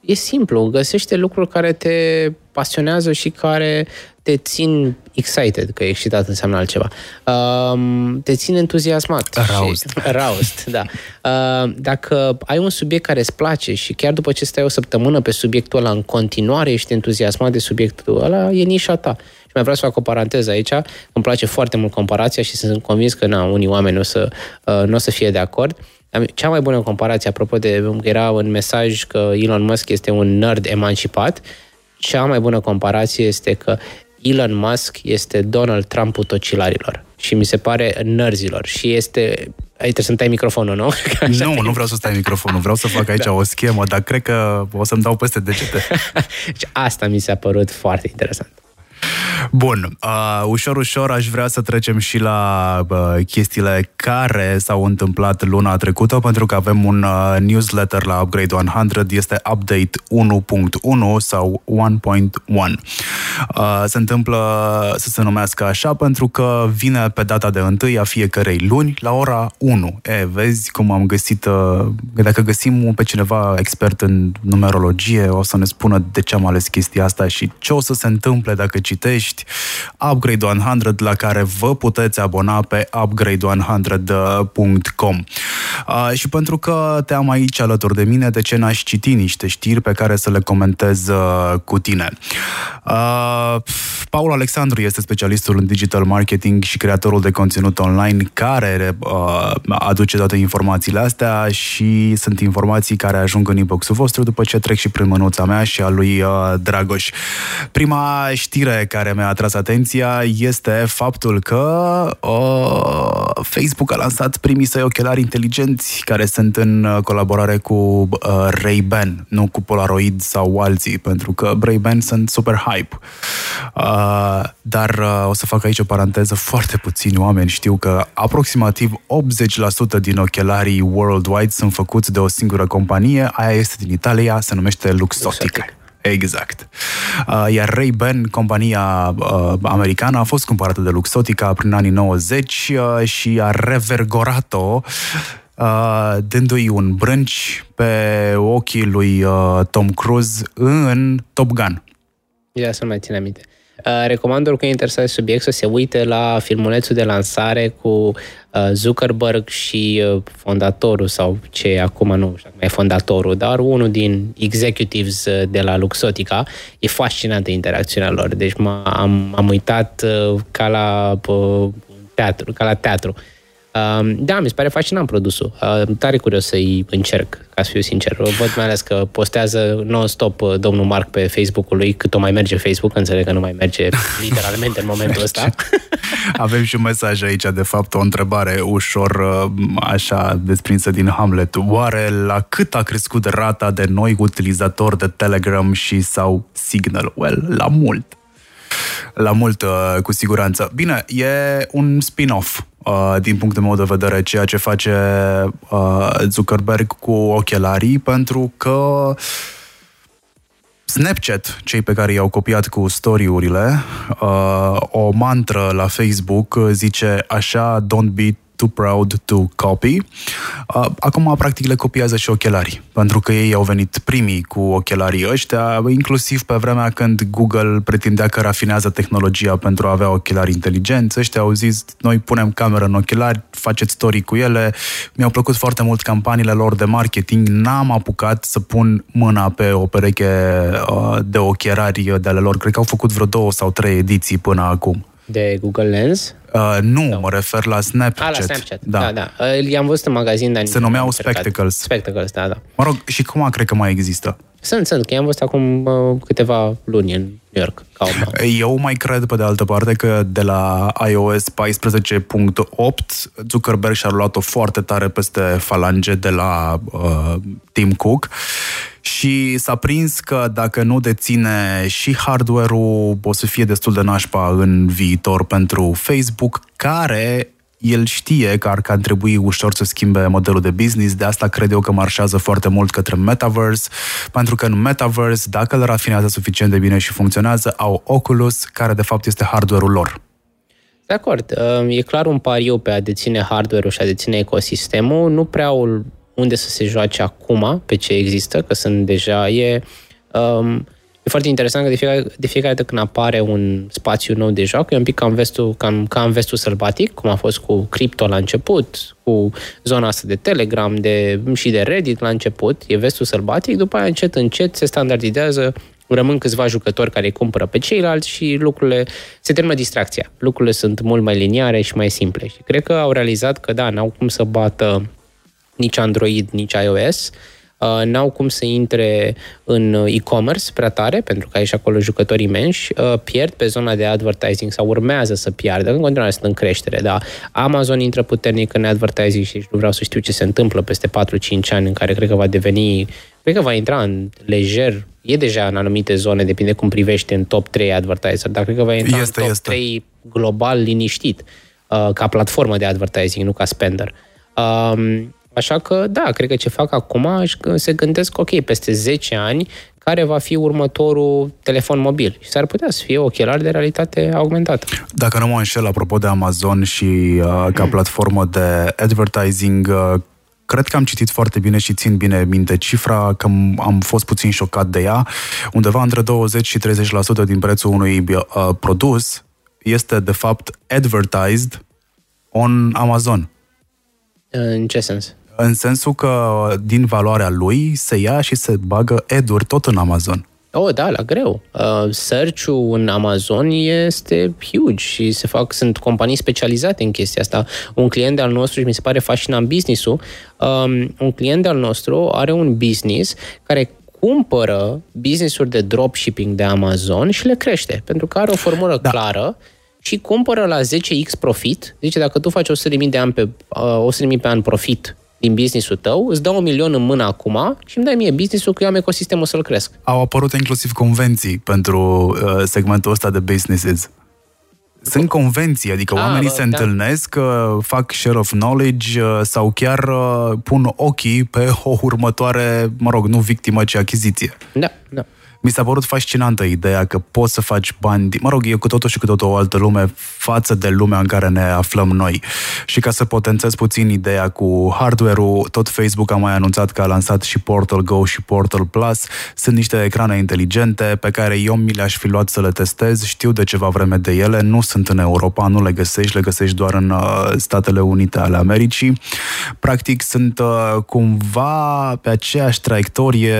Speaker 4: e simplu, găsește lucruri care te pasionează și care te țin excited, că excitat înseamnă altceva. Um, te țin entuziasmat.
Speaker 3: Aroused.
Speaker 4: Și, aroused, da. Uh, dacă ai un subiect care îți place și chiar după ce stai o săptămână pe subiectul ăla, în continuare ești entuziasmat de subiectul ăla, e nișa ta. Și mai vreau să fac o paranteză aici. Îmi place foarte mult comparația și sunt convins că na, unii oameni nu o să, uh, n-o să fie de acord. Cea mai bună comparație, apropo de, era un mesaj că Elon Musk este un nerd emancipat, cea mai bună comparație este că Elon Musk este Donald Trump-ul tocilarilor și mi se pare nărzilor și este... Aici trebuie să-mi tai microfonul, nu?
Speaker 3: Nu, nu vreau să stai microfonul, vreau să fac aici da. o schemă, dar cred că o să-mi dau peste degete.
Speaker 4: Asta mi s-a părut foarte interesant.
Speaker 3: Bun, uh, ușor, ușor aș vrea să trecem și la uh, chestiile care s-au întâmplat luna trecută, pentru că avem un uh, newsletter la Upgrade o sută, este Update unu punct unu sau unu punct unu. Uh, se întâmplă să se numească așa pentru că vine pe data de întâi a fiecărei luni la ora unu. E, vezi cum am găsit, uh, dacă găsim pe cineva expert în numerologie, o să ne spună de ce am ales chestia asta și ce o să se întâmple dacă citești Upgrade o sută, la care vă puteți abona pe upgrade o sută punct com. Uh, și pentru că te am aici alături de mine, de ce n-aș citi niște știri pe care să le comentez uh, cu tine? Uh, Paul Alexandru este specialistul în digital marketing și creatorul de conținut online care uh, aduce toate informațiile astea și sunt informații care ajung în inbox-ul vostru după ce trec și prin mânuța mea și a lui uh, Dragoș. Prima știre care mi-a atras atenția este faptul că uh, Facebook a lansat primii săi ochelari inteligenți care sunt în colaborare cu uh, Ray-Ban, nu cu Polaroid sau alții, pentru că Ray-Ban sunt super hype. Uh, dar uh, o să fac aici o paranteză, foarte puțini oameni știu că aproximativ optzeci la sută din ochelarii worldwide sunt făcuți de o singură companie, aia este din Italia, se numește Luxottica. Luxottica. Exact. Uh, iar Ray-Ban, compania uh, americană, a fost cumpărată de Luxottica prin anii nouăzeci uh, și a revergorat-o uh, dându-i un brânci pe ochii lui uh, Tom Cruise în Top Gun.
Speaker 4: Ia să mai țin aminte. Uh, recomand oricum interesat de subiect să se uite la filmulețul de lansare cu uh, Zuckerberg și uh, fondatorul sau ce acum nu știu mai e fondatorul, dar unul din executives uh, de la Luxottica. E fascinantă interacțiunea lor. Deci m-am am uitat uh, ca la uh, teatru, ca la teatru. Uh, da, mi se pare fascinant produsul. Uh, tare curios să-i încerc, ca să fiu sincer. Văd mai ales că postează non-stop uh, domnul Mark pe Facebook-ul lui, cât o mai merge Facebook, înțeleg că nu mai merge literalmente în momentul ăsta.
Speaker 3: Avem și un mesaj aici, de fapt, o întrebare ușor așa desprinsă din Hamlet. Oare la cât a crescut rata de noi utilizatori de Telegram și sau Signal? Well, la mult. La mult, cu siguranță. Bine, e un spin-off uh, din punctul meu de vedere ceea ce face uh, Zuckerberg cu ochelarii, pentru că Snapchat, cei pe care i-au copiat cu story-urile, uh, o mantră la Facebook zice așa, don't be too proud to copy. Uh, acum, practic, le copiază și ochelarii, pentru că ei au venit primii cu ochelarii ăștia, inclusiv pe vremea când Google pretindea că rafinează tehnologia pentru a avea ochelari inteligenți. Ăștia au zis, noi punem cameră în ochelari, faceți story cu ele. Mi-au plăcut foarte mult campaniile lor de marketing. N-am apucat să pun mâna pe o pereche uh, de ochelari de ale lor. Cred că au făcut vreo două sau trei ediții până acum.
Speaker 4: De Google Lens?
Speaker 3: Uh, nu, no. mă refer la Snapchat.
Speaker 4: A, la Snapchat, da, da. da. I-am văzut în magazin, dar
Speaker 3: se numeau Spectacles.
Speaker 4: Spectacles, da, da.
Speaker 3: Mă rog, și cum cred că mai există?
Speaker 4: Sunt, sunt, că i-am văzut acum uh, câteva luni în New York. Ca
Speaker 3: Eu mai cred, pe de altă parte, că de la iOS paisprezece punct opt Zuckerberg și-a luat-o foarte tare peste falange de la uh, Tim Cook și s-a prins că dacă nu deține și hardware-ul, o să fie destul de nașpa în viitor pentru Facebook, care el știe că ar, că ar trebui ușor să schimbe modelul de business, de asta cred eu că marșează foarte mult către Metaverse, pentru că în Metaverse, dacă îl rafinează suficient de bine și funcționează, au Oculus, care de fapt este hardware-ul lor.
Speaker 4: De acord. E clar un pariu pe a deține hardware-ul și a deține ecosistemul. Nu prea o unde să se joace acum, pe ce există, că sunt deja... E, um, e foarte interesant că de fiecare, de fiecare dată când apare un spațiu nou de joc, e un pic ca în vestul, cam, ca în vestul sălbatic, cum a fost cu Crypto la început, cu zona asta de Telegram de, și de Reddit la început, e vestul sălbatic, după aia încet, încet se standardizează, rămân câțiva jucători care îi cumpără pe ceilalți și lucrurile, se termină distracția. Lucrurile sunt mult mai liniare și mai simple. Și cred că au realizat că, da, n-au cum să bată nici Android, nici iOS, uh, n-au cum să intre în e-commerce prea tare, pentru că ai și acolo jucători imensi, uh, pierd pe zona de advertising sau urmează să piardă, în continuare sunt în creștere, da. Amazon intră puternic în advertising și nu vreau să știu ce se întâmplă peste patru cinci ani în care cred că va deveni, cred că va intra în lejer, e deja în anumite zone, depinde cum privești în top trei advertiser, dar cred că va intra este, în top este. trei global liniștit, uh, ca platformă de advertising, nu ca spender. Uh, așa că, da, cred că ce fac acum, se gândesc, ok, peste zece ani, care va fi următorul telefon mobil? Și s-ar putea să fie ochelari de realitate augmentată.
Speaker 3: Dacă nu mă înșel, apropo de Amazon și uh, ca mm. platformă de advertising, uh, cred că am citit foarte bine și țin bine minte cifra, că am fost puțin șocat de ea. Undeva între douăzeci și treizeci la sută din prețul unui uh, produs este, de fapt, advertised on Amazon.
Speaker 4: În ce sens?
Speaker 3: În sensul că din valoarea lui se ia și se bagă ad-uri tot în Amazon.
Speaker 4: Oh, da, la greu. Uh, search-ul în Amazon este huge și se fac, sunt companii specializate în chestia asta. Un client al nostru, și mi se pare fascinant business-ul, um, un client al nostru are un business care cumpără business-uri de dropshipping de Amazon și le crește, pentru că are o formulă da. clară și cumpără la zece x profit. Zice, dacă tu faci o sută de mii de ani pe, uh, o sută de mii pe an profit din business-ul tău, îți dau un milion în mână acum și îmi dai mie business-ul, că eu am ecosistemul să-l cresc.
Speaker 3: Au apărut inclusiv convenții pentru uh, segmentul ăsta de businesses. Sunt convenții, adică A, oamenii bă, se da. întâlnesc, uh, fac share of knowledge uh, sau chiar uh, pun ochii pe o următoare, mă rog, nu victimă, ci achiziție.
Speaker 4: Da, da.
Speaker 3: Mi s-a părut fascinantă ideea că poți să faci bani, mă rog, e cu totul și cu totul o altă lume față de lumea în care ne aflăm noi. Și ca să potențez puțin ideea cu hardware-ul, tot Facebook a mai anunțat că a lansat și Portal Go și Portal Plus. Sunt niște ecrane inteligente pe care eu mi le-aș fi luat să le testez, știu de ceva vreme de ele, nu sunt în Europa, nu le găsești, le găsești doar în uh, Statele Unite ale Americii. Practic sunt uh, cumva pe aceeași traiectorie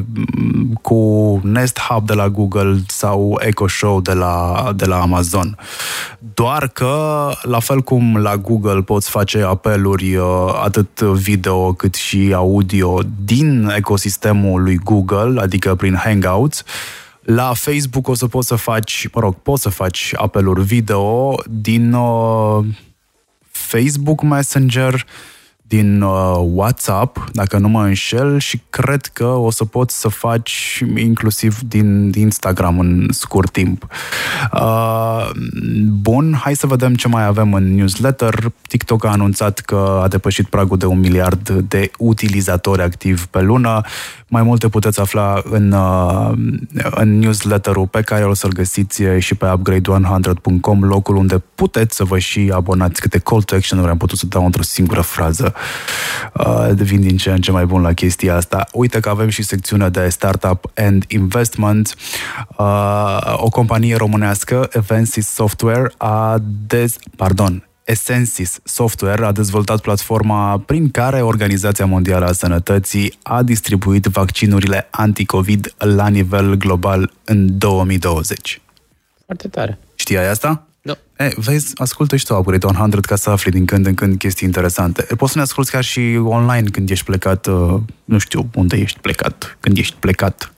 Speaker 3: cu Nest Hub de la Google sau Echo Show de la, de la Amazon. Doar că, la fel cum la Google poți face apeluri atât video cât și audio din ecosistemul lui Google, adică prin Hangouts, la Facebook o să poți să faci, mă rog, poți să faci apeluri video din uh, Facebook Messenger, din uh, WhatsApp, dacă nu mă înșel, și cred că o să poți să faci inclusiv din, din Instagram în scurt timp. Uh, bun, hai să vedem ce mai avem în newsletter. TikTok a anunțat că a depășit pragul de un miliard de utilizatori activi pe lună. Mai multe puteți afla în, uh, în newsletterul pe care o să-l găsiți și pe upgrade one hundred punct com, locul unde puteți să vă și abonați. Câte call to action-uri am putut să dau într-o singură frază. Uh, devin din ce în ce mai bun la chestia asta. Uite că avem și secțiunea de Startup and Investment. Uh, o companie românească, Evensis Software, a dez... Pardon, Essensis Software a dezvoltat platforma prin care Organizația Mondială a Sănătății a distribuit vaccinurile anti-COVID la nivel global în două mii douăzeci.
Speaker 4: Foarte tare.
Speaker 3: Știai asta?
Speaker 4: Nu.
Speaker 3: E, vezi, ascultă și tu Upgrade one hundred ca să afli din când în când chestii interesante. Poți să ne asculti chiar și online când ești plecat, uh, nu știu unde ești plecat, când ești plecat.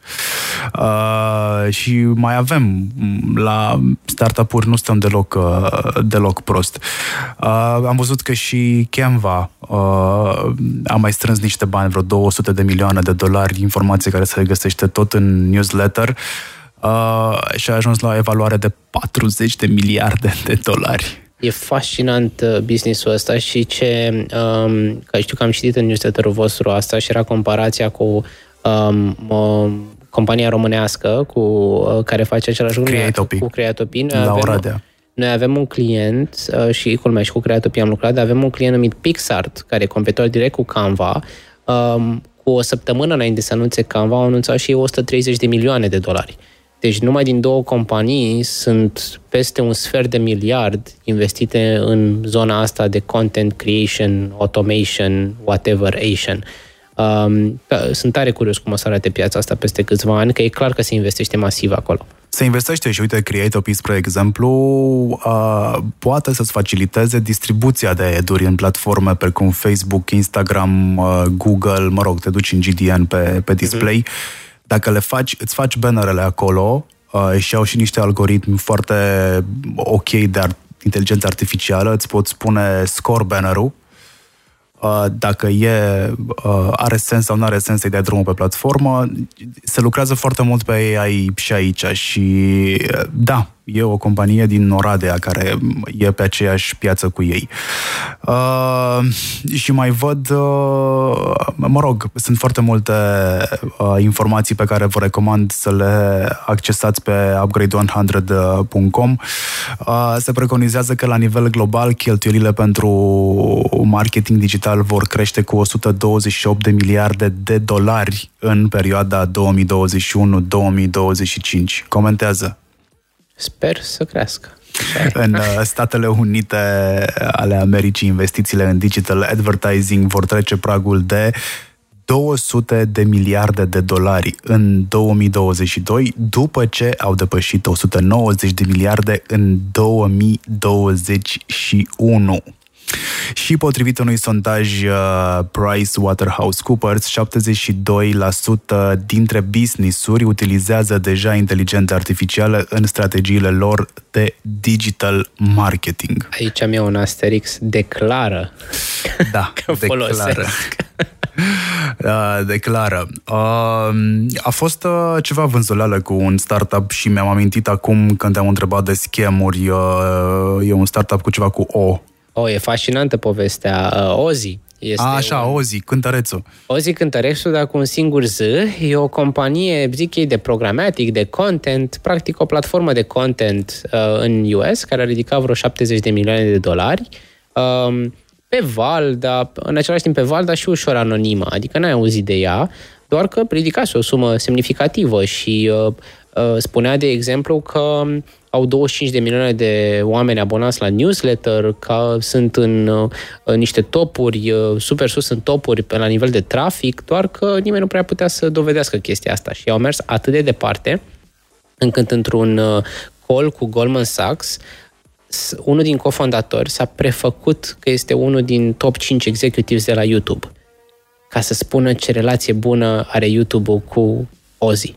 Speaker 3: Uh, și mai avem, la startup-uri nu stăm deloc, uh, deloc prost. Uh, am văzut că și Canva uh, a mai strâns niște bani, vreo două sute de milioane de dolari, informație care se găsește tot în newsletter. Uh, și a ajuns la o evaluare de patruzeci de miliarde de dolari.
Speaker 4: E fascinant business-ul ăsta și ce, um, că știu că am citit în newsletterul vostru asta și era comparația cu um, o compania românească cu, uh, care face același lucru cu Creatopia.
Speaker 3: La Oradea.
Speaker 4: Noi avem un client uh, și culmea și cu Creatopia am lucrat, dar avem un client numit PixArt, care e competitor direct cu Canva, Um, cu o săptămână înainte să anunțe Canva, au anunțat și ei o sută treizeci de milioane de dolari. Deci numai din două companii sunt peste un sfert de miliard investite în zona asta de content creation, automation, whatever, Asian. Um, sunt tare curios cum o să arate piața asta peste câțiva ani, că e clar că se investește masiv acolo.
Speaker 3: Se investește și, uite, Creatopy, spre exemplu, uh, poate să-ți faciliteze distribuția de ad-uri în platforme precum Facebook, Instagram, uh, Google, mă rog, te duci în G D N pe, pe display. Mm-hmm. Dacă le faci, îți faci bannerele acolo uh, și au și niște algoritmi foarte ok de ar- inteligență artificială, îți pot spune score banner-ul, dacă e, are sens sau nu are sens să-i dai drumul pe platformă. Se lucrează foarte mult pe A I și aici și da, e o companie din Oradea care e pe aceeași piață cu ei. Uh, și mai văd, uh, mă rog, sunt foarte multe uh, informații pe care vă recomand să le accesați pe upgrade one hundred punct com. Uh, se preconizează că la nivel global cheltuielile pentru marketing digital vor crește cu o sută douăzeci și opt de miliarde de dolari în perioada două mii douăzeci și unu - două mii douăzeci și cinci. Comentează.
Speaker 4: Sper să crească.
Speaker 3: În Statele Unite ale Americii, investițiile în digital advertising vor trece pragul de două sute de miliarde de dolari în două mii douăzeci și doi, după ce au depășit o sută nouăzeci de miliarde în două mii douăzeci și unu. Și potrivit unui sondaj uh, PricewaterhouseCoopers, șaptezeci și doi la sută dintre business-uri utilizează deja inteligența artificială în strategiile lor de digital marketing.
Speaker 4: Aici am eu un asterix, declară.
Speaker 3: Da,
Speaker 4: că
Speaker 3: declară.
Speaker 4: folosesc.
Speaker 3: Uh, declară. Uh, a fost uh, ceva vânzuleală cu un startup și mi-am amintit acum când te-am întrebat de scam-uri. Uh, e un startup cu ceva cu O.
Speaker 4: Oh, e fascinantă povestea. Uh, Ozi. Este
Speaker 3: A, așa, un... Ozi, cântărețul.
Speaker 4: Ozi cântărețul, dar cu un singur Z. E o companie, zic ei, de programatic, de content, practic o platformă de content uh, în U S, care a ridicat vreo șaptezeci de milioane de dolari. Uh, pe val, dar în același timp pe val, dar și ușor anonimă. Adică n-ai auzit de ea, doar că ridicase o sumă semnificativă și uh, uh, spunea, de exemplu, că au douăzeci și cinci de milioane de oameni abonați la newsletter, că sunt în, în niște topuri, super sus în topuri la nivel de trafic, doar că nimeni nu prea putea să dovedească chestia asta. Și au mers atât de departe, încât într-un call cu Goldman Sachs, unul din cofondatori s-a prefăcut că este unul din top cinci executives de la YouTube, ca să spună ce relație bună are YouTube-ul cu Ozi.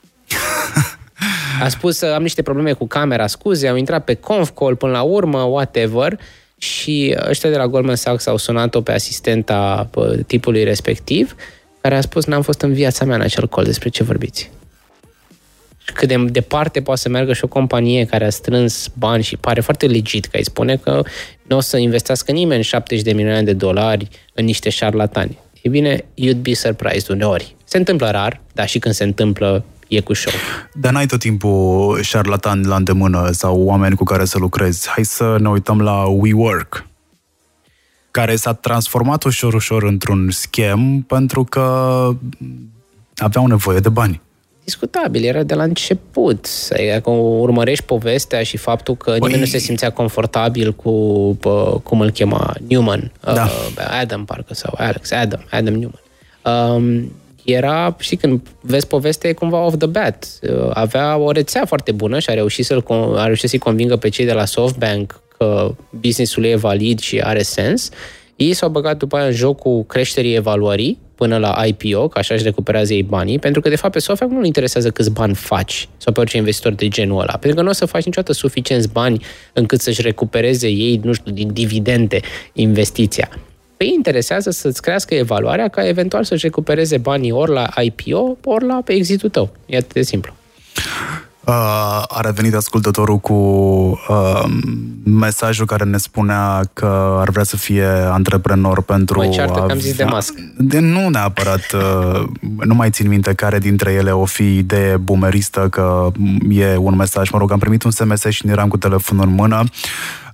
Speaker 4: A spus că am niște probleme cu camera, scuze, am intrat pe conf call până la urmă, whatever, și ăștia de la Goldman Sachs au sunat-o pe asistenta tipului respectiv, care a spus, n-am fost în viața mea în acel call, despre ce vorbiți? Cât de departe poate să meargă și o companie care a strâns bani și pare foarte legit, că îi spune că nu o să investească nimeni șaptezeci de milioane de dolari în niște șarlatani. E bine, you'd be surprised uneori. Se întâmplă rar, dar și când se întâmplă, e cu show.
Speaker 3: Dar n-ai tot timpul șarlatani la îndemână sau oameni cu care să lucrezi. Hai să ne uităm la WeWork, care s-a transformat ușor, ușor într-un scam pentru că aveau nevoie de bani.
Speaker 4: Discutabil, era de la început. Dacă urmărești povestea și faptul că păi... nimeni nu se simțea confortabil cu, pă, cum îl chema, Newman, da. uh, Adam parcă, sau Alex, Adam, Adam Newman. Um, era, știi, când vezi povestea, e cumva off the bat. Uh, avea o rețea foarte bună și a reușit, să-l, a reușit să-i convingă pe cei de la SoftBank că business-ul e valid și are sens. Ei s-au băgat după aia în jocul creșterii evaluării până la I P O, că așa își recuperează ei banii, pentru că, de fapt, pe SoftBank nu-l interesează câți bani faci sau pe orice investitor de genul ăla, pentru că nu o să faci niciodată suficienți bani încât să-și recupereze ei, nu știu, din dividende investiția. Pe ei interesează să-ți crească evaluarea ca eventual să-și recupereze banii ori la I P O, ori la pe exitul tău. E atât de simplu.
Speaker 3: Uh, a revenit ascultătorul cu uh, mesajul care ne spunea că ar vrea să fie antreprenor pentru...
Speaker 4: Mă ceartă că am zis de mască.
Speaker 3: De, nu neapărat. Uh, nu mai țin minte care dintre ele o fi idee boomeristă, că e un mesaj. Mă rog, am primit un S M S și eram cu telefonul în mână.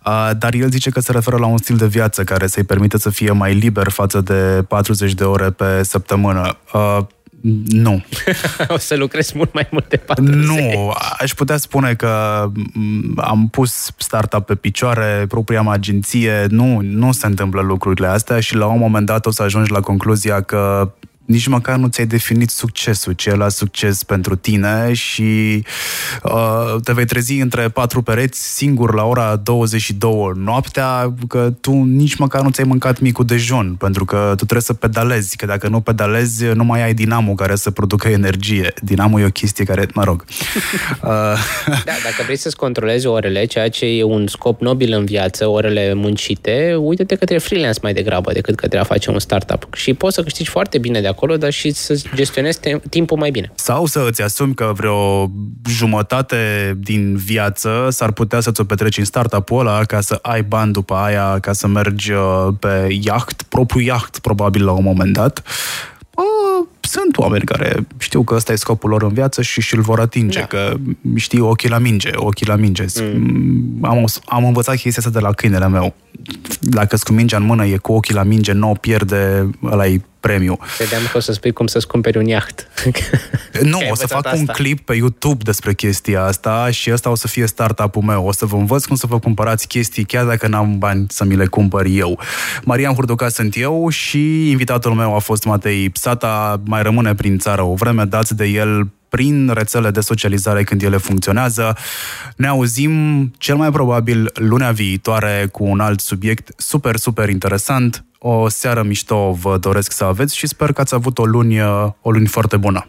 Speaker 3: Dar el zice că se referă la un stil de viață care să-i permite să fie mai liber față de patruzeci de ore pe săptămână. Nu.
Speaker 4: O să lucrez mult mai mult de patruzeci.
Speaker 3: Nu, aș putea spune că am pus startup pe picioare, propria mea agenție, nu, nu se întâmplă lucrurile astea și la un moment dat o să ajungi la concluzia că nici măcar nu ți-ai definit succesul, ce e la succes pentru tine și uh, te vei trezi între patru pereți singur la ora douăzeci și două noaptea, că tu nici măcar nu ți-ai mâncat micul dejun, pentru că tu trebuie să pedalezi, că dacă nu pedalezi, nu mai ai dinamo care să producă energie. Dinamo e o chestie care, mă rog... uh...
Speaker 4: Da, dacă vrei să-ți controlezi orele, ceea ce e un scop nobil în viață, orele muncite, uite-te către freelance mai degrabă decât către a face un startup. Și poți să câștigi foarte bine de acolo, dar și să gestionezi timpul mai bine.
Speaker 3: Sau să îți asumi că vreo jumătate din viață s-ar putea să-ți o petreci în startup-ul ăla ca să ai bani după aia, ca să mergi pe iaht, propriu iaht, probabil la un moment dat. Sunt oameni care știu că ăsta e scopul lor în viață și și-l vor atinge, da. Că știu ochii la minge, ochii la minge. Mm. Am, am învățat chestia asta de la câinele meu. Dacă-s cu mingea în mână, e cu ochii la minge, nu o pierde, ăla-i premiu.
Speaker 4: Credeam că o să spui cum să-ți cumperi un iaht.
Speaker 3: Nu, o să fac asta. Un clip pe YouTube despre chestia asta și ăsta o să fie startup-ul meu. O să vă învăț cum să vă cumpărați chestii, chiar dacă n-am bani să mi le cumpăr eu. Marian Hurduca sunt eu și invitatul meu a fost Matei Psata. Mai rămâne prin țară o vreme, dați de el prin rețele de socializare când ele funcționează. Ne auzim cel mai probabil lunea viitoare cu un alt subiect super, super interesant. O seară mișto vă doresc să aveți și sper că ați avut o luni, o luni foarte bună.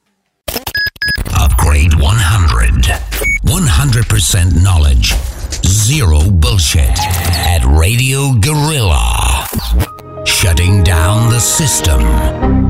Speaker 2: Upgrade one hundred. one hundred percent knowledge. Zero bullshit. At Radio Guerrilla. Shutting down the system.